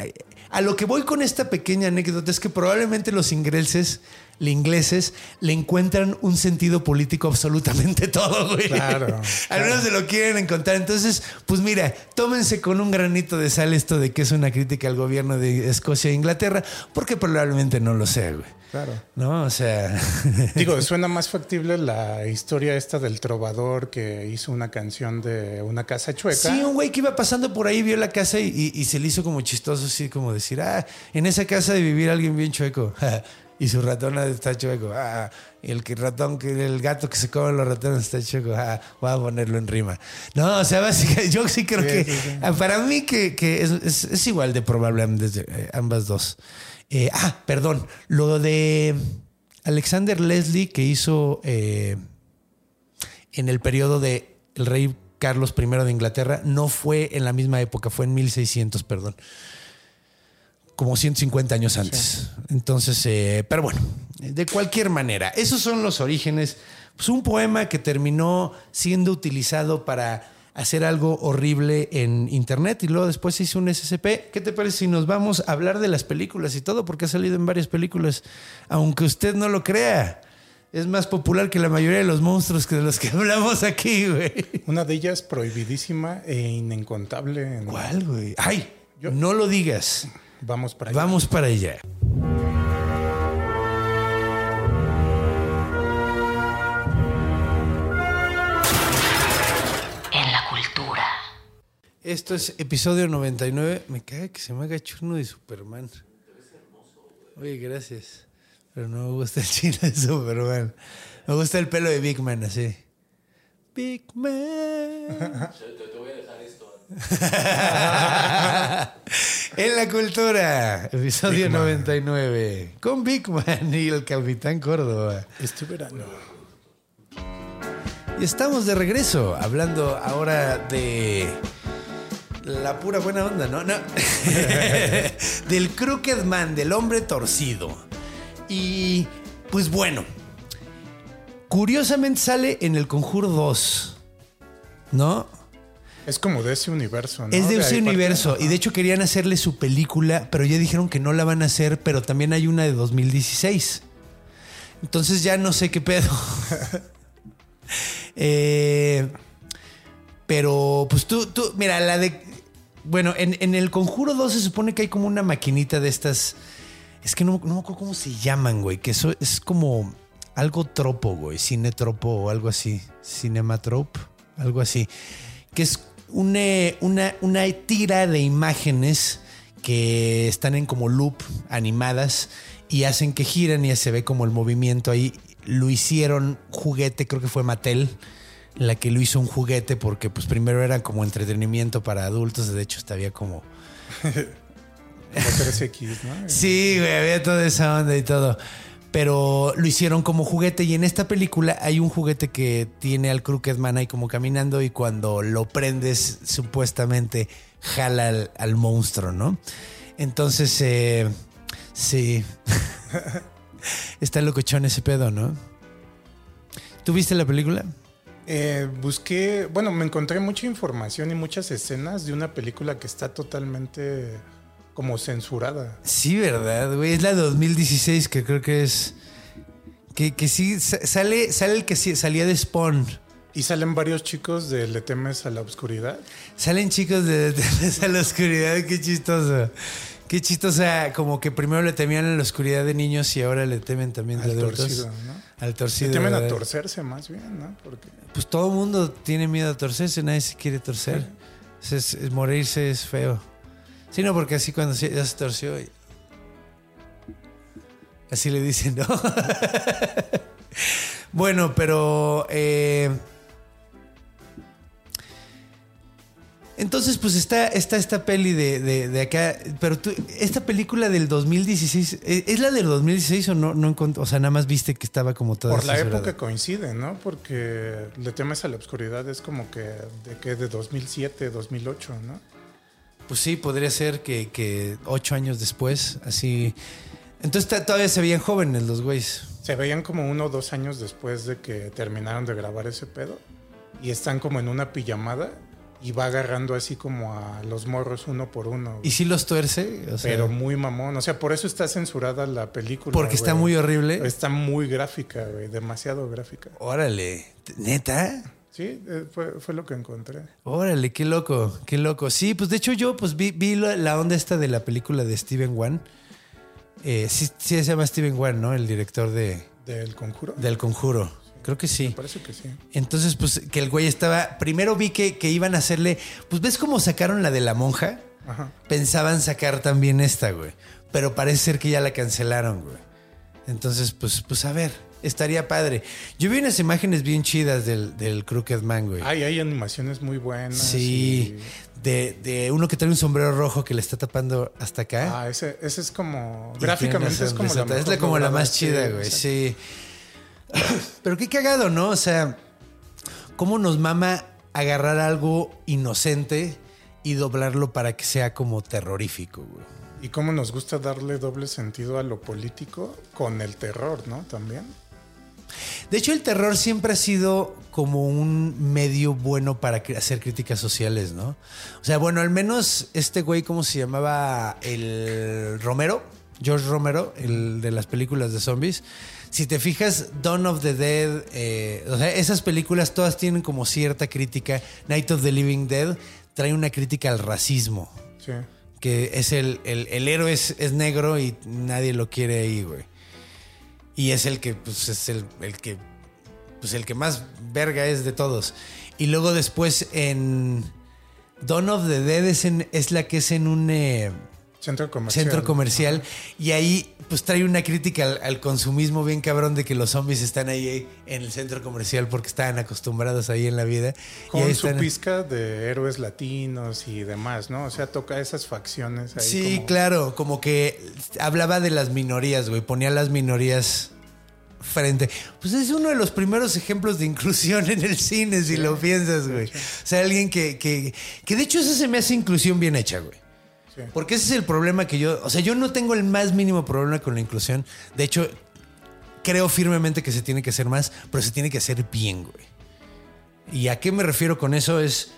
A lo que voy con esta pequeña anécdota es que probablemente los ingleses, los ingleses le encuentran un sentido político absolutamente todo, güey. Claro. Al menos se lo quieren encontrar. Entonces, pues mira, tómense con un granito de sal esto de que es una crítica al gobierno de Escocia e Inglaterra, porque probablemente no lo sea, güey. Claro. No, o sea... Digo, suena más factible la historia esta del trovador que hizo una canción de una casa chueca. Sí, un güey que iba pasando por ahí vio la casa y, y, y se le hizo como chistoso, así como decir, ah, en esa casa de vivir alguien bien chueco. Y su ratón está chueco. Ah, y el que ratón, que el gato que se come los ratones está chueco. Ah, voy a ponerlo en rima. No, o sea, básicamente, yo sí creo sí, que sí, sí. Para mí que, que es, es, es igual de probable desde ambas dos. Eh, ah, perdón. Lo de Alexander Leslie que hizo eh, en el periodo de el rey Carlos primero de Inglaterra no fue en la misma época, fue en mil seiscientos, perdón. Como ciento cincuenta años antes. Sí. Entonces, eh, pero bueno, de cualquier manera, esos son los orígenes. Pues un poema que terminó siendo utilizado para hacer algo horrible en internet y luego después se hizo un S C P. ¿Qué te parece si nos vamos a hablar de las películas y todo? Porque ha salido en varias películas, aunque usted no lo crea. Es más popular que la mayoría de los monstruos que de los que hablamos aquí, güey. Una de ellas prohibidísima e inencontable. En... ¿Cuál, güey? ¡Ay! Yo... No lo digas. Vamos para allá. Vamos para allá. En la cultura. Esto es episodio noventa y nueve. Me caga que se me haga churno de Superman. Oye, gracias. Pero no me gusta el chino de Superman. Me gusta el pelo de Big Man, así. Big Man. Te voy a dejar esto. En la cultura, episodio noventa y nueve. Con Big Man y el Capitán Córdoba. Este verano. Y estamos de regreso, hablando ahora de la pura buena onda, ¿no? No. Del Crooked Man, del hombre torcido. Y pues bueno, curiosamente sale en El Conjuro dos, ¿no? Es como de ese universo, ¿no? Es de, de ese universo. Parte, y de hecho querían hacerle su película, pero ya dijeron que no la van a hacer, pero también hay una de dos mil dieciséis. Entonces ya no sé qué pedo. eh, pero pues tú, tú, mira, la de... Bueno, en, en El Conjuro dos se supone que hay como una maquinita de estas... Es que no, no me acuerdo cómo se llaman, güey. Que eso es como algo tropo, güey. Cinetropo o algo así. Cinematrope, algo así. Que es una, una, una tira de imágenes que están en como loop, animadas, y hacen que giran y ya se ve como el movimiento ahí. Lo hicieron juguete, creo que fue Mattel la que lo hizo un juguete, porque pues primero era como entretenimiento para adultos. De hecho, hasta había como... Como tres equis, ¿no? Sí, güey, había toda esa onda y todo. Pero lo hicieron como juguete. Y en esta película hay un juguete que tiene al Crooked Man ahí como caminando, y cuando lo prendes, supuestamente jala al, al monstruo, ¿no? Entonces, eh, sí. Está locochón ese pedo, ¿no? ¿Tú viste la película? Eh, busqué... Bueno, me encontré mucha información y muchas escenas de una película que está totalmente... como censurada. Sí, ¿verdad, güey? Es la de dos mil dieciséis, que creo que es... Que, que sí, sale, sale el que sí, salía de Spawn. Y salen varios chicos de Le temes a la oscuridad. Salen chicos de Le temes a la oscuridad, qué chistoso. Qué chistosa, como que primero le temían a la oscuridad de niños y ahora le temen también de al adultos. Torcido, ¿no? Al torcido. Le temen ¿verdad? A torcerse más bien, ¿no? Porque... Pues todo el mundo tiene miedo a torcerse, nadie se quiere torcer. ¿Sí? Es, es, morirse es feo. Sí, no, porque así cuando ya se torció, así le dicen, ¿no? Bueno, pero eh, entonces pues está, está esta peli de, de, de acá. Pero tú, esta película del dos mil dieciséis, ¿es la del dos mil dieciséis o no? no encont- o sea, nada más viste que estaba como toda por la censurada. Época coincide, ¿no? Porque Le temes a la oscuridad es como que de, que de dos mil siete, dos mil ocho, ¿no? Pues sí, podría ser que, que ocho años después, así... Entonces t- todavía se veían jóvenes los güeyes. Se veían como uno o dos años después de que terminaron de grabar ese pedo. Y están como en una pijamada y va agarrando así como a los morros uno por uno. Güey. ¿Y si los tuerce? O sea, pero muy mamón. O sea, por eso está censurada la película. Porque güey. está muy horrible. Está muy gráfica, güey. Demasiado gráfica. Órale. ¿Neta? Sí, eh, fue, fue lo que encontré. Órale, qué loco, qué loco. Sí, pues de hecho yo pues vi, vi la, la onda esta de la película de Steven Wan. Eh, sí, sí se llama Steven Wan, ¿no? El director de... ¿Del Conjuro? Del Conjuro. Creo que sí. Me parece que sí. Entonces, pues, que el güey estaba... Primero vi que, que iban a hacerle... Pues, ¿ves cómo sacaron la de la monja? Ajá. Pensaban sacar también esta, güey. Pero parece ser que ya la cancelaron, güey. Entonces, pues, pues a ver, estaría padre. Yo vi unas imágenes bien chidas del, del Crooked Man, güey. Ay, hay animaciones muy buenas. Sí. Y... De, de uno que trae un sombrero rojo que le está tapando hasta acá. Ah, ese, ese es como... Y Gráficamente es como la mejor Es la, como la más lograda, chida, sí, güey, exacto. sí. Pero qué cagado, ¿no? O sea, ¿cómo nos mama agarrar algo inocente y doblarlo para que sea como terrorífico, güey? Y cómo nos gusta darle doble sentido a lo político con el terror, ¿no? También. De hecho, el terror siempre ha sido como un medio bueno para cre- hacer críticas sociales, ¿no? O sea, bueno, al menos este güey, ¿cómo se llamaba? El Romero, George Romero, el de las películas de zombies. Si te fijas, Dawn of the Dead, eh, o sea, esas películas todas tienen como cierta crítica. Night of the Living Dead trae una crítica al racismo. Sí. Que es el, el, el héroe es, es negro y nadie lo quiere ahí, güey. Y es el que, pues, es el, el que, pues, el que más verga es de todos. Y luego después en Dawn of the Dead es, en, es la que es en un eh, Centro comercial. centro comercial. Y ahí, pues, trae una crítica al, al consumismo bien cabrón de que los zombies están ahí en el centro comercial porque estaban acostumbrados ahí en la vida. Y Con ahí su están... pizca de héroes latinos y demás, ¿no? O sea, toca esas facciones ahí. Sí, como... claro, como que hablaba de las minorías, güey, ponía las minorías frente. Pues es uno de los primeros ejemplos de inclusión en el cine, si sí, lo piensas, güey. O sea, alguien que, que, que de hecho eso se me hace inclusión bien hecha, güey. Sí. Porque ese es el problema que yo, o sea, yo no tengo el más mínimo problema con la inclusión. De hecho, creo firmemente que se tiene que hacer más, pero se tiene que hacer bien, güey. ¿Y a qué me refiero con eso? Es...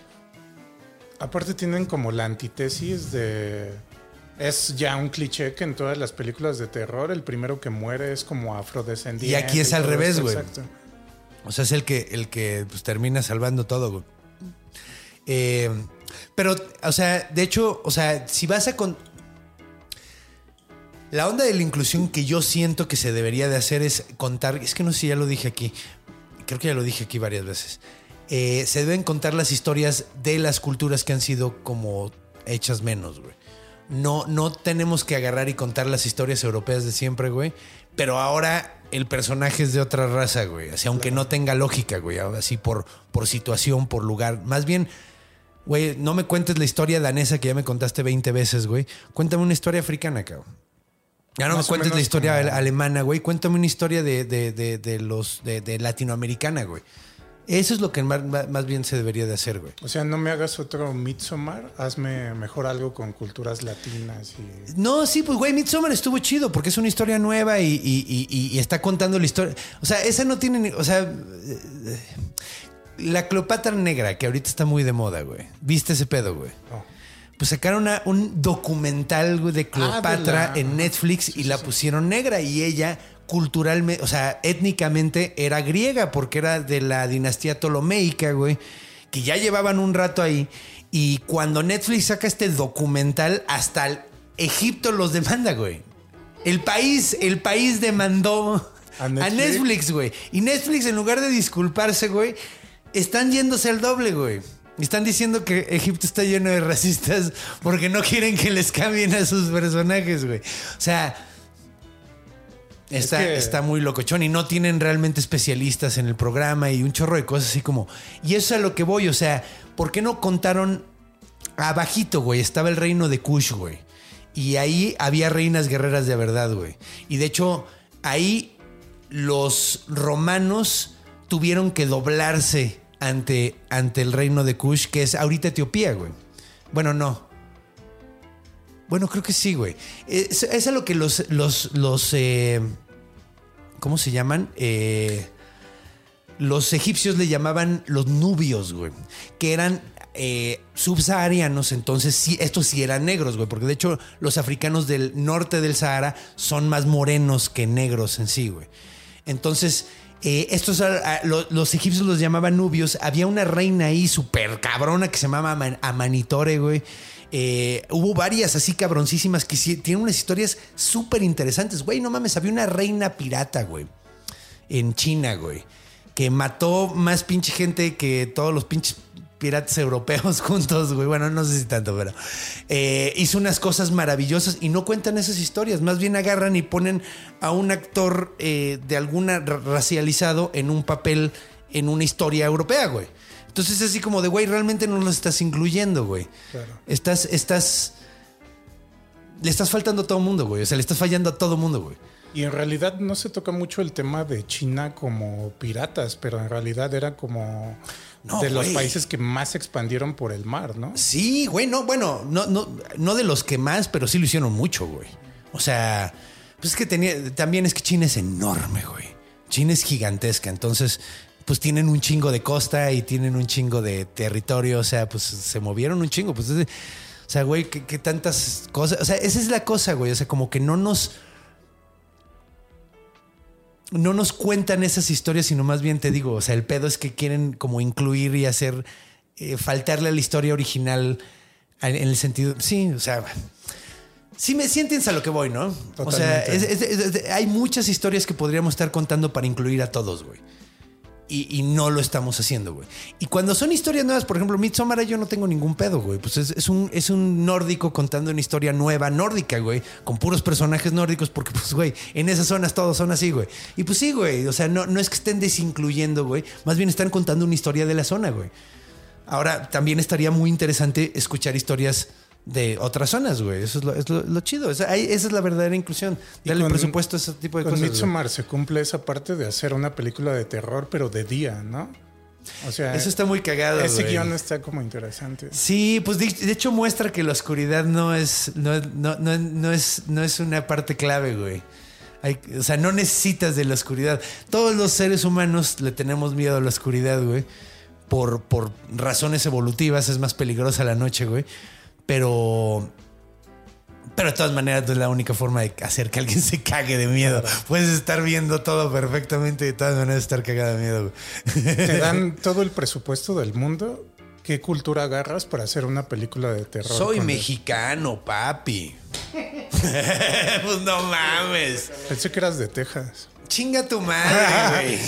Aparte tienen como la antítesis de... Es ya un cliché que en todas las películas de terror el primero que muere es como afrodescendiente. Y aquí es al revés, güey. Exacto. O sea, es el que, el que pues, termina salvando todo, güey. Eh, pero, o sea, de hecho, o sea, si vas a... Con... La onda de la inclusión que yo siento que se debería de hacer es contar... Es que no sé si ya lo dije aquí. Creo que ya lo dije aquí varias veces. Eh, se deben contar las historias de las culturas que han sido como hechas menos, güey. No, no tenemos que agarrar y contar las historias europeas de siempre, güey. Pero ahora el personaje es de otra raza, güey. Así, aunque no tenga lógica, güey. Así por, por situación, por lugar. Más bien, güey, no me cuentes la historia danesa que ya me contaste veinte veces, güey. Cuéntame una historia africana, cabrón. Ya no Más me cuentes la historia como... alemana, güey. Cuéntame una historia de, de, de, de los de, de latinoamericana, güey. Eso es lo que más, más bien se debería de hacer, güey. O sea, no me hagas otro Midsommar, hazme mejor algo con culturas latinas. Y... No, sí, pues, güey, Midsommar estuvo chido porque es una historia nueva y, y, y, y está contando la historia. O sea, esa no tiene... Ni, o sea, la Cleopatra negra, que ahorita está muy de moda, güey. ¿Viste ese pedo, güey? No. Pues sacaron una, un documental, güey, de Cleopatra ah, de la... en Netflix sí, y sí, la sí. pusieron negra y ella... culturalmente, o sea, étnicamente era griega porque era de la dinastía ptolomeica, güey, que ya llevaban un rato ahí. Y cuando Netflix saca este documental, hasta el Egipto los demanda, güey. El país, el país demandó a Netflix, a Netflix, güey. Y Netflix, en lugar de disculparse, güey, están yéndose al doble, güey. Están diciendo que Egipto está lleno de racistas porque no quieren que les cambien a sus personajes, güey. O sea... Está, es que... está muy locochón y no tienen realmente especialistas en el programa y un chorro de cosas así como... Y eso es a lo que voy, o sea, ¿por qué no contaron abajito, güey? Estaba el reino de Kush, güey. Y ahí había reinas guerreras de verdad, güey. Y de hecho, ahí los romanos tuvieron que doblarse ante, ante el reino de Kush, que es ahorita Etiopía, güey. Bueno, no. Bueno, creo que sí, güey. Es, es a lo que los... los, los eh, ¿cómo se llaman? Eh, los egipcios le llamaban los nubios, güey. Que eran eh, subsaharianos, entonces sí, estos sí eran negros, güey, porque de hecho los africanos del norte del Sahara son más morenos que negros en sí, güey. Entonces, eh, estos a, lo, los egipcios los llamaban nubios. Había una reina ahí súper cabrona que se llamaba Aman- Amanitore, güey. Eh, hubo varias así cabroncísimas que sí, tienen unas historias súper interesantes, güey. No mames, había una reina pirata, güey, en China, güey, que mató más pinche gente que todos los pinches piratas europeos juntos, güey. Bueno, no sé si tanto, pero eh, hizo unas cosas maravillosas y no cuentan esas historias. Más bien agarran y ponen a un actor eh, de alguna racializado en un papel en una historia europea, güey. Entonces es así como de, güey, realmente no los estás incluyendo, güey. Claro. Estás, estás... Le estás faltando a todo mundo, güey. O sea, le estás fallando a todo mundo, güey. Y en realidad no se toca mucho el tema de China como piratas, pero en realidad era como no, de los güey. países que más se expandieron por el mar, ¿no? Sí, güey, no, bueno, no, no, no de los que más, pero sí lo hicieron mucho, güey. O sea, pues es que tenía, también es que China es enorme, güey. China es gigantesca, entonces pues tienen un chingo de costa y tienen un chingo de territorio, o sea, pues se movieron un chingo, pues, es, o sea, güey, que, que tantas cosas, o sea, esa es la cosa, güey, o sea, como que no nos... No nos cuentan esas historias, sino más bien te digo, o sea, el pedo es que quieren como incluir y hacer, eh, faltarle a la historia original en el sentido, sí, o sea, sí me sienten a lo que voy, ¿no? Totalmente. O sea, es, es, es, es, hay muchas historias que podríamos estar contando para incluir a todos, güey. Y, y no lo estamos haciendo, güey. Y cuando son historias nuevas, por ejemplo, Midsommar, yo no tengo ningún pedo, güey. Pues es, es, un, es un nórdico contando una historia nueva, nórdica, güey. Con puros personajes nórdicos, porque, pues, güey, en esas zonas todos son así, güey. Y pues sí, güey. O sea, no, no es que estén desincluyendo, güey. Más bien están contando una historia de la zona, güey. Ahora, también estaría muy interesante escuchar historias de otras zonas, güey. Eso es lo, es lo, lo chido. Esa, esa es la verdadera inclusión. Darle con, presupuesto a ese tipo de con cosas. Con Midsommar se cumple esa parte de hacer una película de terror, pero de día, ¿no? O sea, eso está muy cagado. Ese güey. guión está como interesante. Sí, pues de, de hecho muestra que la oscuridad no es, no, no, no, no es, no es una parte clave, güey. Hay, o sea, no necesitas de la oscuridad. Todos los seres humanos le tenemos miedo a la oscuridad, güey. Por, por razones evolutivas es más peligrosa la noche, güey. Pero... Pero de todas maneras no es la única forma de hacer que alguien se cague de miedo. Puedes estar viendo todo perfectamente y de todas maneras estar cagado de miedo. Te dan todo el presupuesto del mundo. ¿Qué cultura agarras para hacer una película de terror? Soy mexicano, el... papi. Pues no mames. Pensé que eras de Texas. Chinga tu madre,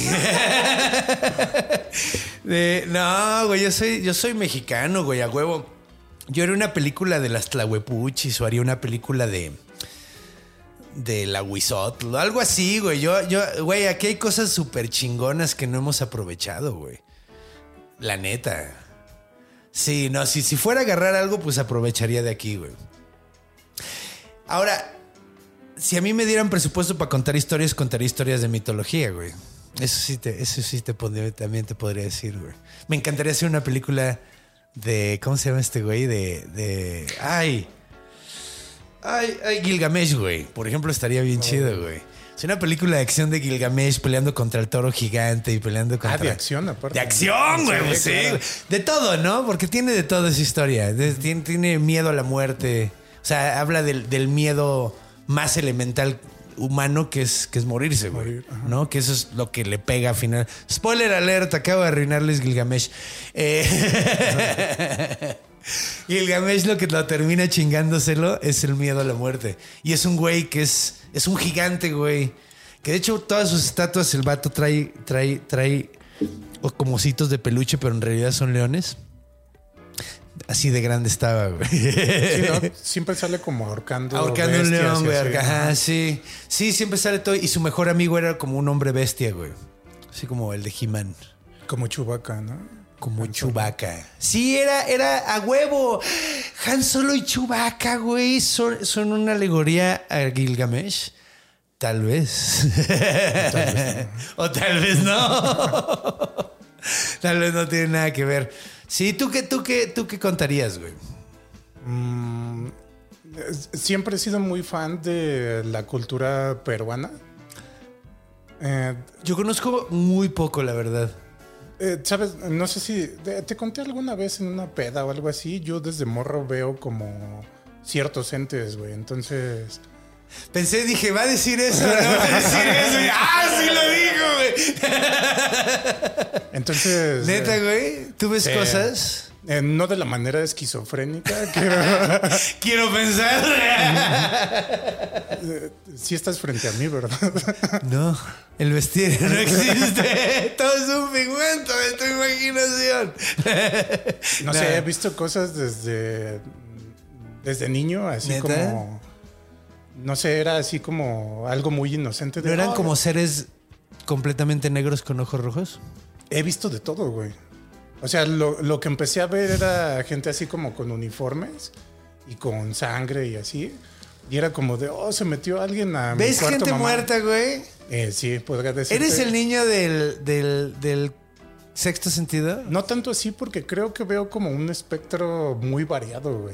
güey. No, güey, yo soy, yo soy mexicano, güey, a huevo. Yo haría una película de las Tlahuepuchis o haría una película de de la Huizotl, algo así, güey. Yo, yo, güey, aquí hay cosas súper chingonas que no hemos aprovechado, güey. La neta. Sí, no, si, si fuera a agarrar algo, pues aprovecharía de aquí, güey. Ahora, si a mí me dieran presupuesto para contar historias, contaría historias de mitología, güey. Eso sí te, eso sí te pondría, también te podría decir, güey. Me encantaría hacer una película de... ¿Cómo se llama este güey? De... de ay... Ay, ay, Gilgamesh, güey. Por ejemplo, estaría bien oh. chido, güey. Es una película de acción de Gilgamesh peleando contra el toro gigante y peleando contra... Ah, de acción, aparte. De acción, güey. Pues sí, claro. De todo, ¿no? Porque tiene de todo esa historia. De, tiene, tiene miedo a la muerte. O sea, habla del, del miedo más elemental humano que es, que es morirse, güey. Morir, ¿no? Que eso es lo que le pega al final. Spoiler alert, acabo de arruinarles Gilgamesh. Eh... Gilgamesh lo que lo termina chingándoselo es el miedo a la muerte. Y es un güey que es, es un gigante, güey. Que de hecho todas sus estatuas el vato trae, trae, trae como ositos de peluche, pero en realidad son leones. Así de grande estaba, güey. Sí, ¿no? Siempre sale como ahorcando Ahorcando un león, güey. Ajá, sí. Sí, siempre sale todo. Y su mejor amigo era como un hombre bestia, güey. Así como el de He-Man. Como Chewbacca, ¿no? Como Chewbacca. Sí, era, era a huevo. Han Solo y Chewbacca, güey, son, son una alegoría a Gilgamesh. Tal vez. O tal vez no. O tal vez no. Tal vez no tiene nada que ver. Sí, ¿tú qué, tú qué, tú qué contarías, güey? Mm, siempre he sido muy fan de la cultura peruana. Eh, Yo conozco muy poco, la verdad. Eh, ¿Sabes? No sé si... Te, te conté alguna vez en una peda o algo así. Yo desde morro veo como ciertos entes, güey. Entonces... Pensé, dije, va a decir eso, no va a decir eso. Y, ¡ah, sí lo dijo, güey! Entonces... Neta, güey, ¿tú ves eh, cosas? Eh, no de la manera esquizofrénica. Que, Quiero pensar. eh, sí estás frente a mí, ¿verdad? No, el vestir no existe. Todo es un pigmento de tu imaginación. No sé, he visto cosas desde, desde niño, así ¿Neta? como... No sé, era así como algo muy inocente. De, ¿No eran "Oh, como seres completamente negros con ojos rojos? He visto de todo, güey. O sea, lo, lo que empecé a ver era gente así como con uniformes y con sangre y así. Y era como de, oh, se metió alguien a mi ¿Ves cuarto, gente mamá. muerta, güey? Eh, sí, podría decirte. ¿Eres el niño del, del, del sexto sentido? No tanto así, porque creo que veo como un espectro muy variado, güey.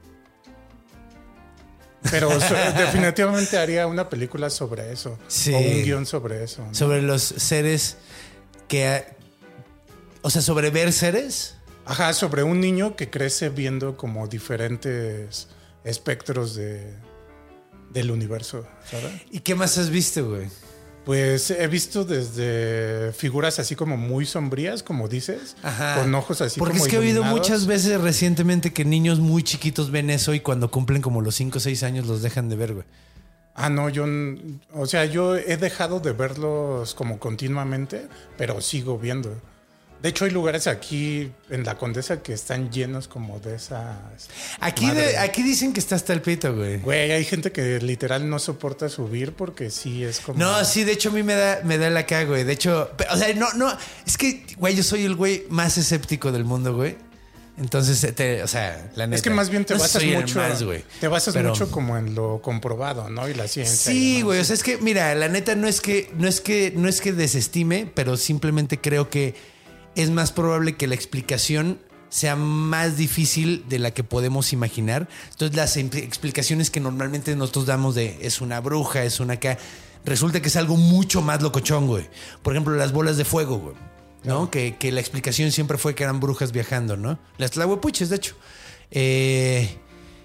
Pero so- definitivamente haría una película sobre eso. Sí. O un guión sobre eso, ¿no? Sobre los seres que... O sea, sobre ver seres. Ajá, sobre un niño que crece viendo como diferentes espectros de, del universo, ¿sabes? ¿Y qué más has visto, güey? Pues he visto desde figuras así como muy sombrías, como dices, Ajá. con ojos así Porque como es que he oído iluminados. muchas veces recientemente que niños muy chiquitos ven eso y cuando cumplen como los cinco o seis años los dejan de ver, güey. Ah, no, yo, n- o sea, yo he dejado de verlos como continuamente, pero sigo viendo. De hecho, hay lugares aquí en la Condesa que están llenos como de esas... Aquí, de- madres. aquí dicen que está hasta el pito, güey. Güey, hay gente que literal no soporta subir porque sí es como... No, sí, de hecho a mí me da, me da la caga, güey. De hecho, pe- o sea, no, no, es que, güey, yo soy el güey más escéptico del mundo, güey. Entonces, te- o sea, la neta. Es que más bien te no basas soy el mucho... más, güey. te basas Pero- mucho como en lo comprobado, ¿no? Y la ciencia. y Sí, demás. güey, o sea, es que, mira, la neta no es que, no es que, no es que desestime, pero simplemente creo que es más probable que la explicación sea más difícil de la que podemos imaginar. Entonces, las em- explicaciones que normalmente nosotros damos de es una bruja, es una acá, resulta que es algo mucho más locochón, güey. Por ejemplo, las bolas de fuego, güey. ¿No? Que, que la explicación siempre fue que eran brujas viajando, ¿no? Las tlahuepuches, de hecho. Eh,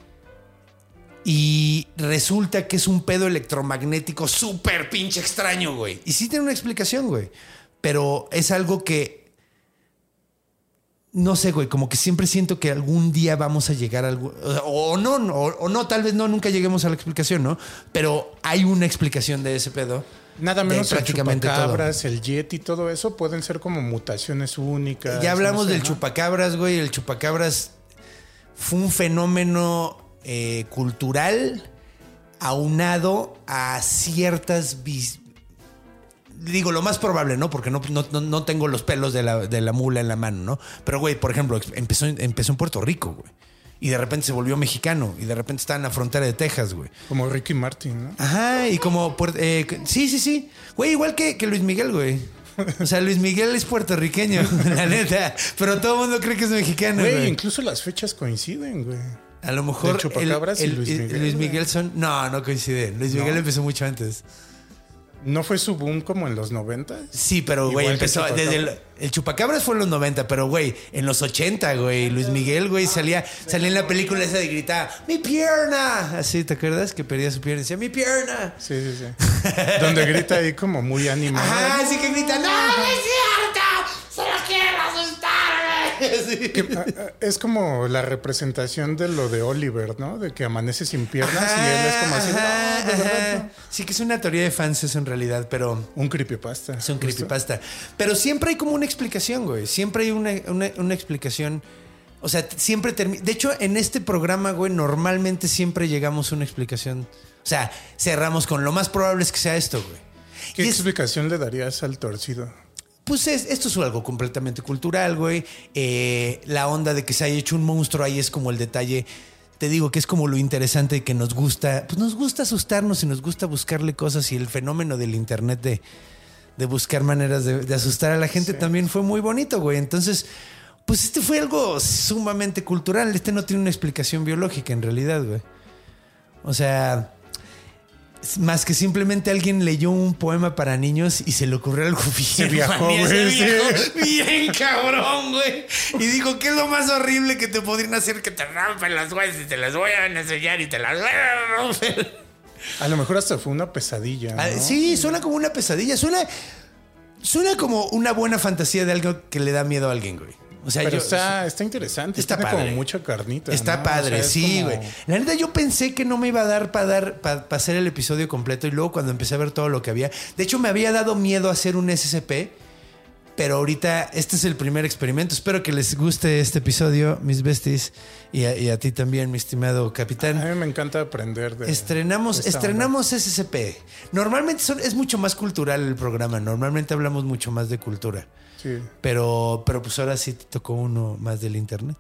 y resulta que es un pedo electromagnético súper pinche extraño, güey. Y sí tiene una explicación, güey. Pero es algo que... No sé, güey, como que siempre siento que algún día vamos a llegar a algún... O, sea, o no, no, o, o no, tal vez no, nunca lleguemos a la explicación, ¿no? Pero hay una explicación de ese pedo. Nada de menos el prácticamente chupacabras, el yeti, todo eso pueden ser como mutaciones únicas. Ya hablamos no sé, del ¿no? chupacabras, güey. El chupacabras fue un fenómeno eh, cultural aunado a ciertas... vis- Digo, lo más probable, ¿no? Porque no, no, no- no tengo los pelos de la, de la mula en la mano, ¿no? Pero, güey, por ejemplo, ex- empezó, en- empezó en Puerto Rico, güey. Y de repente se volvió mexicano. Y de repente está en la frontera de Texas, güey. Como Ricky Martin, ¿no? Ajá, y como... puer- eh, sí, sí, sí. Güey, igual que, que Luis Miguel, güey. O sea, Luis Miguel es puertorriqueño, la neta. Pero todo el mundo cree que es mexicano, Güey, güey. incluso las fechas coinciden, güey. A lo mejor ¿Del Chupacabras y el- Luis el- Miguel, Luis güey? Miguel son... No, no coinciden. Luis Miguel No. empezó mucho antes. ¿No fue su boom como en los noventas? Sí, pero, Igual güey, que empezó Chupacabras. desde el, el Chupacabras fue en los noventa, pero, güey, en los ochenta, güey, Luis Miguel, güey, salía, salía en la película esa de gritar, ¡mi pierna! Así, ¿te acuerdas? Que perdía su pierna y decía, ¡mi pierna! Sí, sí, sí. Donde grita ahí como muy animado. Ajá, así que grita, ¡no, no es cierto! ¡Solo quiero asustarme! Así. Que, ah, ah, es como la representación de lo de Oliver, ¿no? De que amanece sin piernas y él es como así. Ajá, "No, de verdad, ajá. no". Sí, que es una teoría de fans eso en realidad, pero... Un creepypasta. Es un justo. creepypasta. Pero siempre hay como una explicación, güey. Siempre hay una, una, una explicación. O sea, t- siempre termina. De hecho, en este programa, güey, normalmente siempre llegamos a una explicación. O sea, cerramos con lo más probable es que sea esto, güey. ¿Qué Y es- explicación le darías al torcido? pues es- esto es algo completamente cultural, güey. Eh, la onda de que se haya hecho un monstruo ahí es como el detalle. Te digo que es como lo interesante de que nos gusta. Pues nos gusta asustarnos y nos gusta buscarle cosas. Y el fenómeno del internet de, de buscar maneras de, de asustar a la gente también fue muy bonito, güey. Entonces, pues este fue algo sumamente cultural. Este no tiene una explicación biológica en realidad, güey. O sea, Más que simplemente alguien leyó un poema para niños y se le ocurrió algo bien. Se viajó, manía, güey. Se viajó bien cabrón, güey. Y dijo, ¿qué es lo más horrible que te podrían hacer? Que te rompen las huesos y te las voy a enseñar y te las voy a romper. A lo mejor hasta fue una pesadilla, ¿no? Ah, sí, suena como una pesadilla. Suena, suena como una buena fantasía de algo que le da miedo a alguien, güey. O sea, Pero yo, está, está interesante. Está Tiene padre. como mucha carnita. Está ¿no? padre, O sea, es sí, como- güey. La neta, yo pensé que no me iba a dar para dar para hacer el episodio completo. Y luego cuando empecé a ver todo lo que había. De hecho, me había dado miedo hacer un S C P. Pero ahorita este es el primer experimento. Espero que les guste este episodio, mis besties. Y a, y a ti también, mi estimado capitán. A mí me encanta aprender de... Estrenamos, de esta estrenamos S C P. Normalmente son- es mucho más cultural el programa. Normalmente hablamos mucho más de cultura. onda. Sí. Pero, pero pues ahora sí te tocó uno más del internet.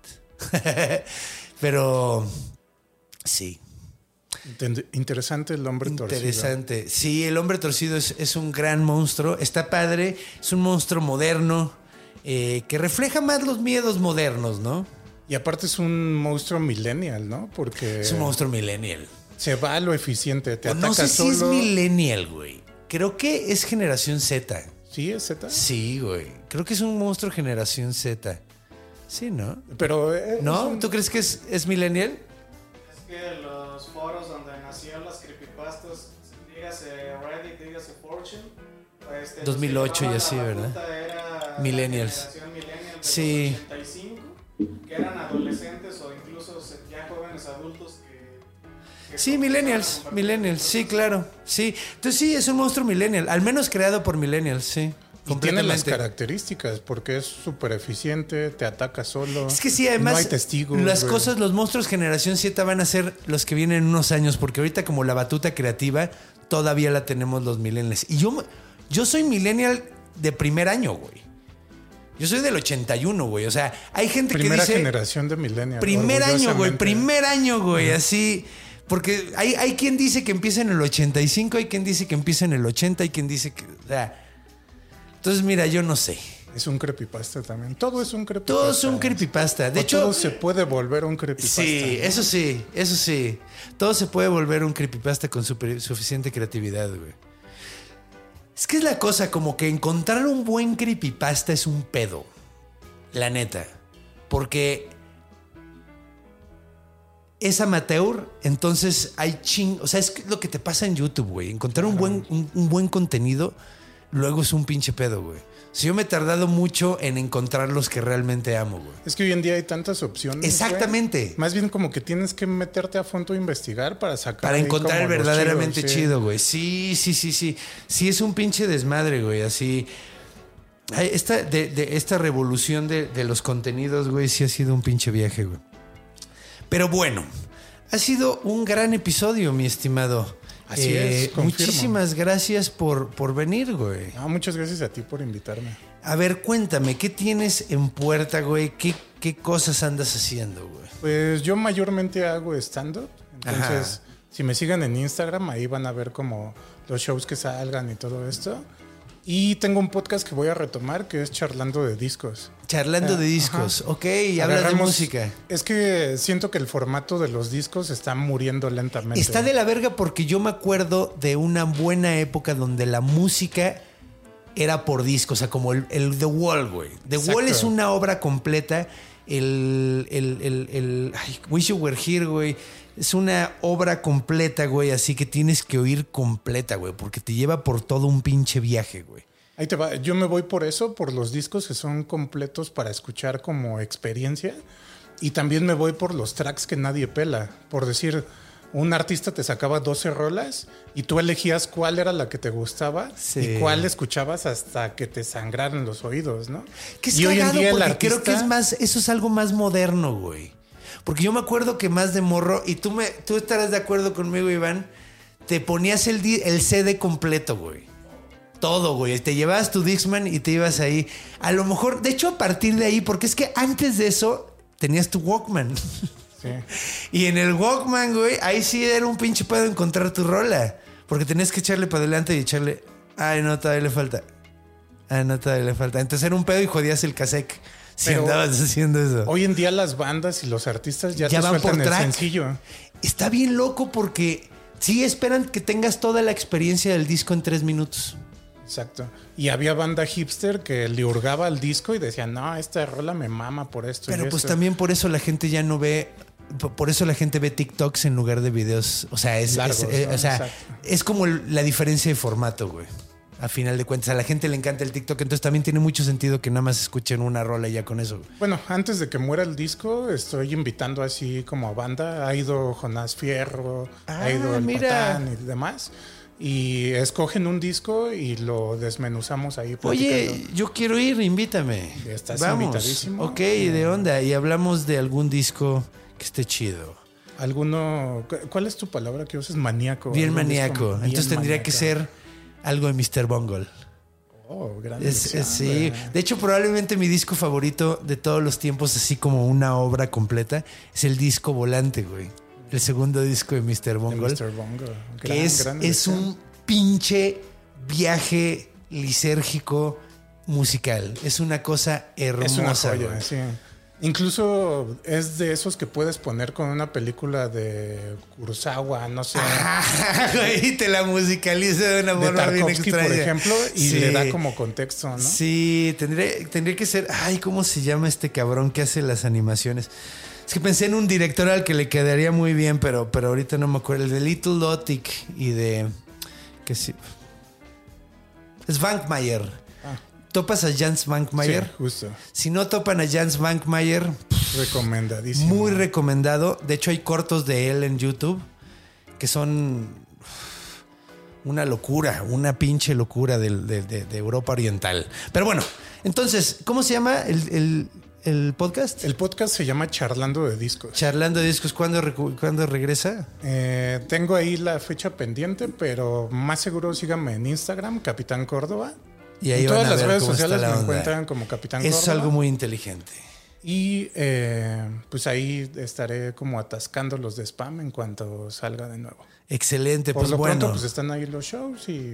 Pero sí. Inten- Interesante el hombre torcido. Interesante. Sí, el hombre torcido es, es un gran monstruo. Está padre. Es un monstruo moderno eh, que refleja más los miedos modernos, ¿no? Y aparte es un monstruo millennial, ¿no? Porque Es un monstruo millennial. se va a lo eficiente. Te O ataca no sé solo. si es millennial, güey. Creo que es generación Z. ¿Sí es Z? Sí, güey. Creo que es un monstruo generación Z. Sí, ¿no? Pero... eh, es ¿No? un- ¿Tú crees que es, es millennial? Es que los foros donde nacieron las creepypastas, dígase Reddit, dígase Fortune, pues, los que dos mil ocho y llevaban así, la ¿verdad? batuta era Millennials. la generación millennial de Sí. los ochenta y cinco, que eran adolescentes o incluso ya jóvenes adultos que... que Sí, comenzaron a millennials, compartir millennials, sí, cosas. claro. Sí. Entonces sí, es un monstruo millennial, al menos creado por millennials, sí. Y tiene las Completamente. características porque es súper eficiente, te ataca solo. Es que sí, además, no hay testigos. las güey. cosas, los monstruos generación Z van a ser los que vienen en unos años, porque ahorita como la batuta creativa todavía la tenemos los millennials. Y yo, yo soy millennial de primer año, güey. Yo soy del ochenta y uno, güey. O sea, hay gente Primera que dice... generación de millennials. Primer año, güey. orgullosamente. Primer año, güey. Así. Porque hay, hay quien dice que empieza en el ochenta y cinco, hay quien dice que empieza en el ochenta, hay quien dice que... O sea, entonces, mira, yo no sé. Es un creepypasta también. Todo es un creepypasta. Todo es un creepypasta. De O hecho... todo se puede volver un creepypasta. Sí, ¿no? eso sí, eso sí. Todo se puede volver un creepypasta con super- suficiente creatividad, güey. Es que es la cosa, como que encontrar un buen creepypasta es un pedo. La neta. Porque es amateur, entonces hay ching... O sea, es lo que te pasa en YouTube, güey. Encontrar un buen, un, un buen contenido, luego es un pinche pedo, güey. O sea, yo me he tardado mucho en encontrar los que realmente amo, güey. Es que hoy en día hay tantas opciones. Exactamente. güey. Más bien como que tienes que meterte a fondo a investigar para sacar. Para ahí encontrar el como los verdaderamente chidos, sí. chido, güey. Sí, sí, sí, sí. Sí, es un pinche desmadre, güey. Así. Ay, Esta, de, de esta revolución de, de los contenidos, güey, sí ha sido un pinche viaje, güey. Pero bueno, ha sido un gran episodio, mi estimado. Así es, confirmo. Muchísimas gracias por, por venir, güey. Ah, muchas gracias a ti por invitarme. A ver, cuéntame, ¿qué tienes en puerta, güey? ¿Qué, qué cosas andas haciendo, güey? Pues yo mayormente hago stand-up. Entonces, Ajá. si me siguen en Instagram, ahí van a ver como los shows que salgan y todo esto. Y tengo un podcast que voy a retomar que es Charlando de Discos. Charlando de Ah, discos, ajá. ok, y hablas de Agarramos- música. Es que siento que el formato de los discos está muriendo lentamente. Está de la verga porque yo me acuerdo de una buena época donde la música era por disco, o sea, como el, el The Wall, güey. The Exacto. Wall es una obra completa. El, el, el, el ay, Wish You Were Here, güey. Es una obra completa, güey, así que tienes que oír completa, güey, porque te lleva por todo un pinche viaje, güey. Ahí te va. Yo me voy por eso, por los discos que son completos para escuchar como experiencia. Y también me voy por los tracks que nadie pela. Por decir, un artista te sacaba doce rolas y tú elegías cuál era la que te gustaba Sí. y cuál escuchabas hasta que te sangraran los oídos, ¿no? Que es y cagado porque el creo que es artista- más, eso es algo más moderno, güey. Porque yo me acuerdo que más de morro, y tú me, tú estarás de acuerdo conmigo, Iván, te ponías el, di- el C D completo, güey. Todo, güey. Te llevabas tu Dixman y te ibas ahí. A lo mejor, de hecho, a partir de ahí, porque es que antes de eso tenías tu Walkman. Sí. Y en el Walkman, güey, ahí sí era un pinche pedo encontrar tu rola. Porque tenías que echarle para adelante y echarle. Ay, no, todavía le falta. Ay, no, todavía le falta. Entonces era un pedo y jodías el cassette. Si Pero andabas haciendo eso. Hoy en día las bandas y los artistas ya, Ya te van sueltan por el track. sencillo. Está bien loco porque Sí, esperan que tengas toda la experiencia del disco en tres minutos. Exacto. Y había banda hipster que le hurgaba al disco y decía, no, esta rola me mama por esto. Pero y pues esto. también por eso la gente ya no ve... Por eso la gente ve TikToks en lugar de videos. O sea, es, Largos, es, eh, ¿no? o sea, Exacto. es como la diferencia de formato, güey. A final de cuentas, a la gente le encanta el TikTok, entonces también tiene mucho sentido que nada más escuchen una rola y ya con eso, güey. Bueno, antes de que muera el disco, estoy invitando así como a banda. Ha ido Jonás Fierro, Ah, ha ido el mira. Patán y demás. Y escogen un disco y lo desmenuzamos ahí. Oye, platicando. yo quiero ir, invítame. Estás Vamos. invitadísimo. Ok, de onda. Y hablamos de algún disco que esté chido. ¿Alguno? cu- ¿Cuál es tu palabra que usas? Maníaco. Bien Algún disco maníaco. bien Entonces tendría que maníaco. ser algo de mister Bungle. Oh, gran Es- elección, es- sí. güey. De hecho, probablemente mi disco favorito de todos los tiempos, así como una obra completa, es el disco Volante, güey. El segundo disco de mister De Bungle. mister Bungle. Que Gran, es, gran es elección. un pinche viaje lisérgico musical. Es una cosa hermosa. Es una joya, güey. sí. Incluso es de esos que puedes poner con una película de Kurosawa, no sé. Ah, güey, te la musicaliza de una de forma bien Tarkovsky, extraña. por ejemplo, y Sí. le da como contexto, ¿no? Sí, tendría, tendría que ser. Ay, ¿cómo se llama este cabrón que hace las animaciones? Es que pensé en un director al que le quedaría muy bien, pero, pero ahorita no me acuerdo. El de Little Lotic y de. Que sí. Es Vankmayer. Ah. ¿Topas a Jans Vankmayer? Sí, justo. Si no topan a Jans Vankmayer, Recomendadísimo. muy recomendado. De hecho, hay cortos de él en YouTube que son una locura, una pinche locura de, de- de- de Europa Oriental. Pero bueno, entonces, ¿cómo se llama el, el- el podcast? El podcast se llama Charlando de Discos. Charlando de Discos. ¿Cuándo, recu- ¿cuándo regresa? Eh, tengo ahí la fecha pendiente, pero más seguro síganme en Instagram, Capitán Córdoba. Y ahí en van todas a las ver redes cómo está sociales la me onda. encuentran como Capitán Eso Córdoba. es algo muy inteligente. Y eh, pues ahí estaré como atascándolos de spam en cuanto salga de nuevo. Excelente, Por pues lo bueno. pronto pues están ahí los shows y,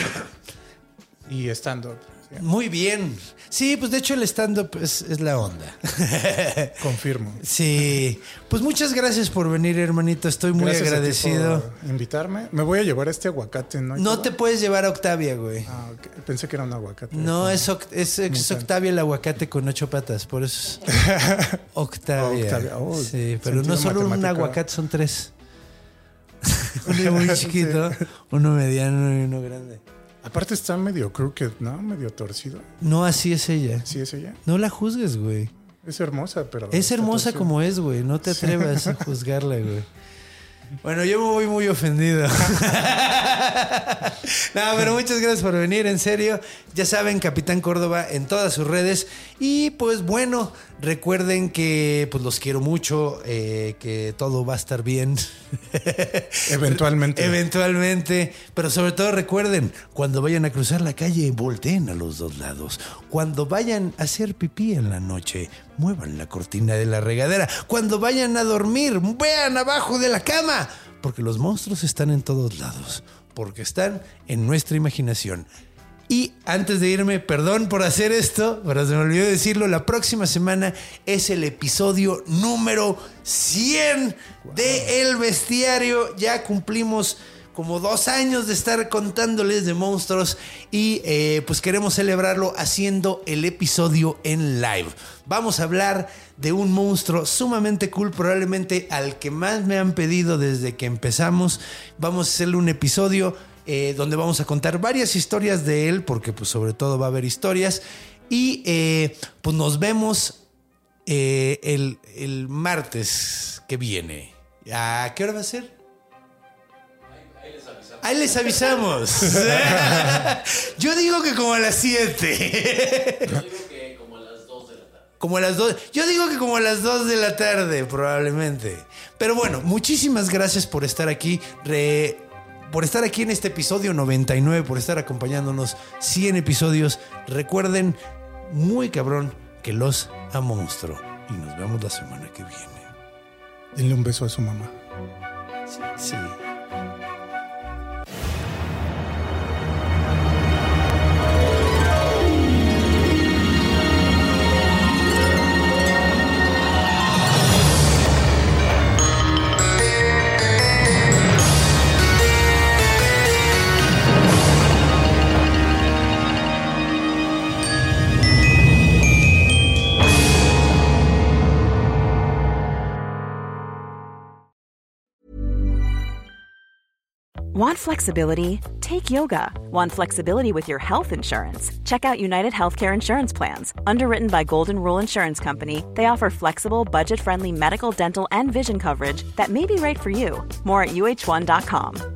y stand-up. sí. Muy bien. Sí, pues de hecho el stand-up es, es la onda. Confirmo. Sí. Pues muchas gracias por venir, hermanito. Estoy muy Gracias a ti agradecido. por invitarme. Me voy a llevar este aguacate, ¿no? No te puedes llevar a Octavia, güey. Ah, ok. Pensé que era un aguacate. No, es, Oct- es, es Muchas. Octavia el aguacate con ocho patas, por eso es Octavia. Octavia, oh, sí, pero no sentido solo un matemático. aguacate, son tres. Uno muy chiquito, uno mediano y uno grande. Aparte está medio crooked, ¿no? Medio torcido. No, así es ella. Sí, es ella. No la juzgues, güey. Es hermosa, pero... Es está hermosa torcida. como es, güey. No te atrevas a juzgarla, güey. Bueno, yo me voy muy ofendido. No, pero muchas gracias por venir, en serio. Ya saben, Capitán Córdoba en todas sus redes. Y pues bueno, recuerden que pues los quiero mucho, eh, que todo va a estar bien. Eventualmente. Eventualmente. Pero sobre todo recuerden, cuando vayan a cruzar la calle, volteen a los dos lados. Cuando vayan a hacer pipí en la noche, muevan la cortina de la regadera. Cuando vayan a dormir, vean abajo de la cama. Porque los monstruos están en todos lados. Porque están en nuestra imaginación. Y antes de irme, perdón por hacer esto, pero se me olvidó decirlo, la próxima semana es el episodio número cien de El Bestiario. Ya cumplimos como dos años de estar contándoles de monstruos y eh, pues queremos celebrarlo haciendo el episodio en live. Vamos a hablar de un monstruo sumamente cool, probablemente al que más me han pedido desde que empezamos. Vamos a hacerle un episodio eh, donde vamos a contar varias historias de él, porque pues sobre todo va a haber historias. Y eh, pues nos vemos eh, el, el martes que viene. ¿A qué hora va a ser? Ahí les avisamos. Yo digo que como a las siete. Yo digo que como a las dos de la tarde. Como a las dos. Yo digo que como a las dos de la tarde, probablemente. Pero bueno, muchísimas gracias por estar aquí. Re- por estar aquí en este episodio noventa y nueve, por estar acompañándonos cien episodios. Recuerden, muy cabrón, que los amo monstruo. Y nos vemos la semana que viene. Denle un beso a su mamá. Sí. sí. Want flexibility? Take yoga. Want flexibility with your health insurance? Check out United Healthcare Insurance Plans. Underwritten by Golden Rule Insurance Company, they offer flexible, budget-friendly medical, dental, and vision coverage that may be right for you. More at U H one dot com.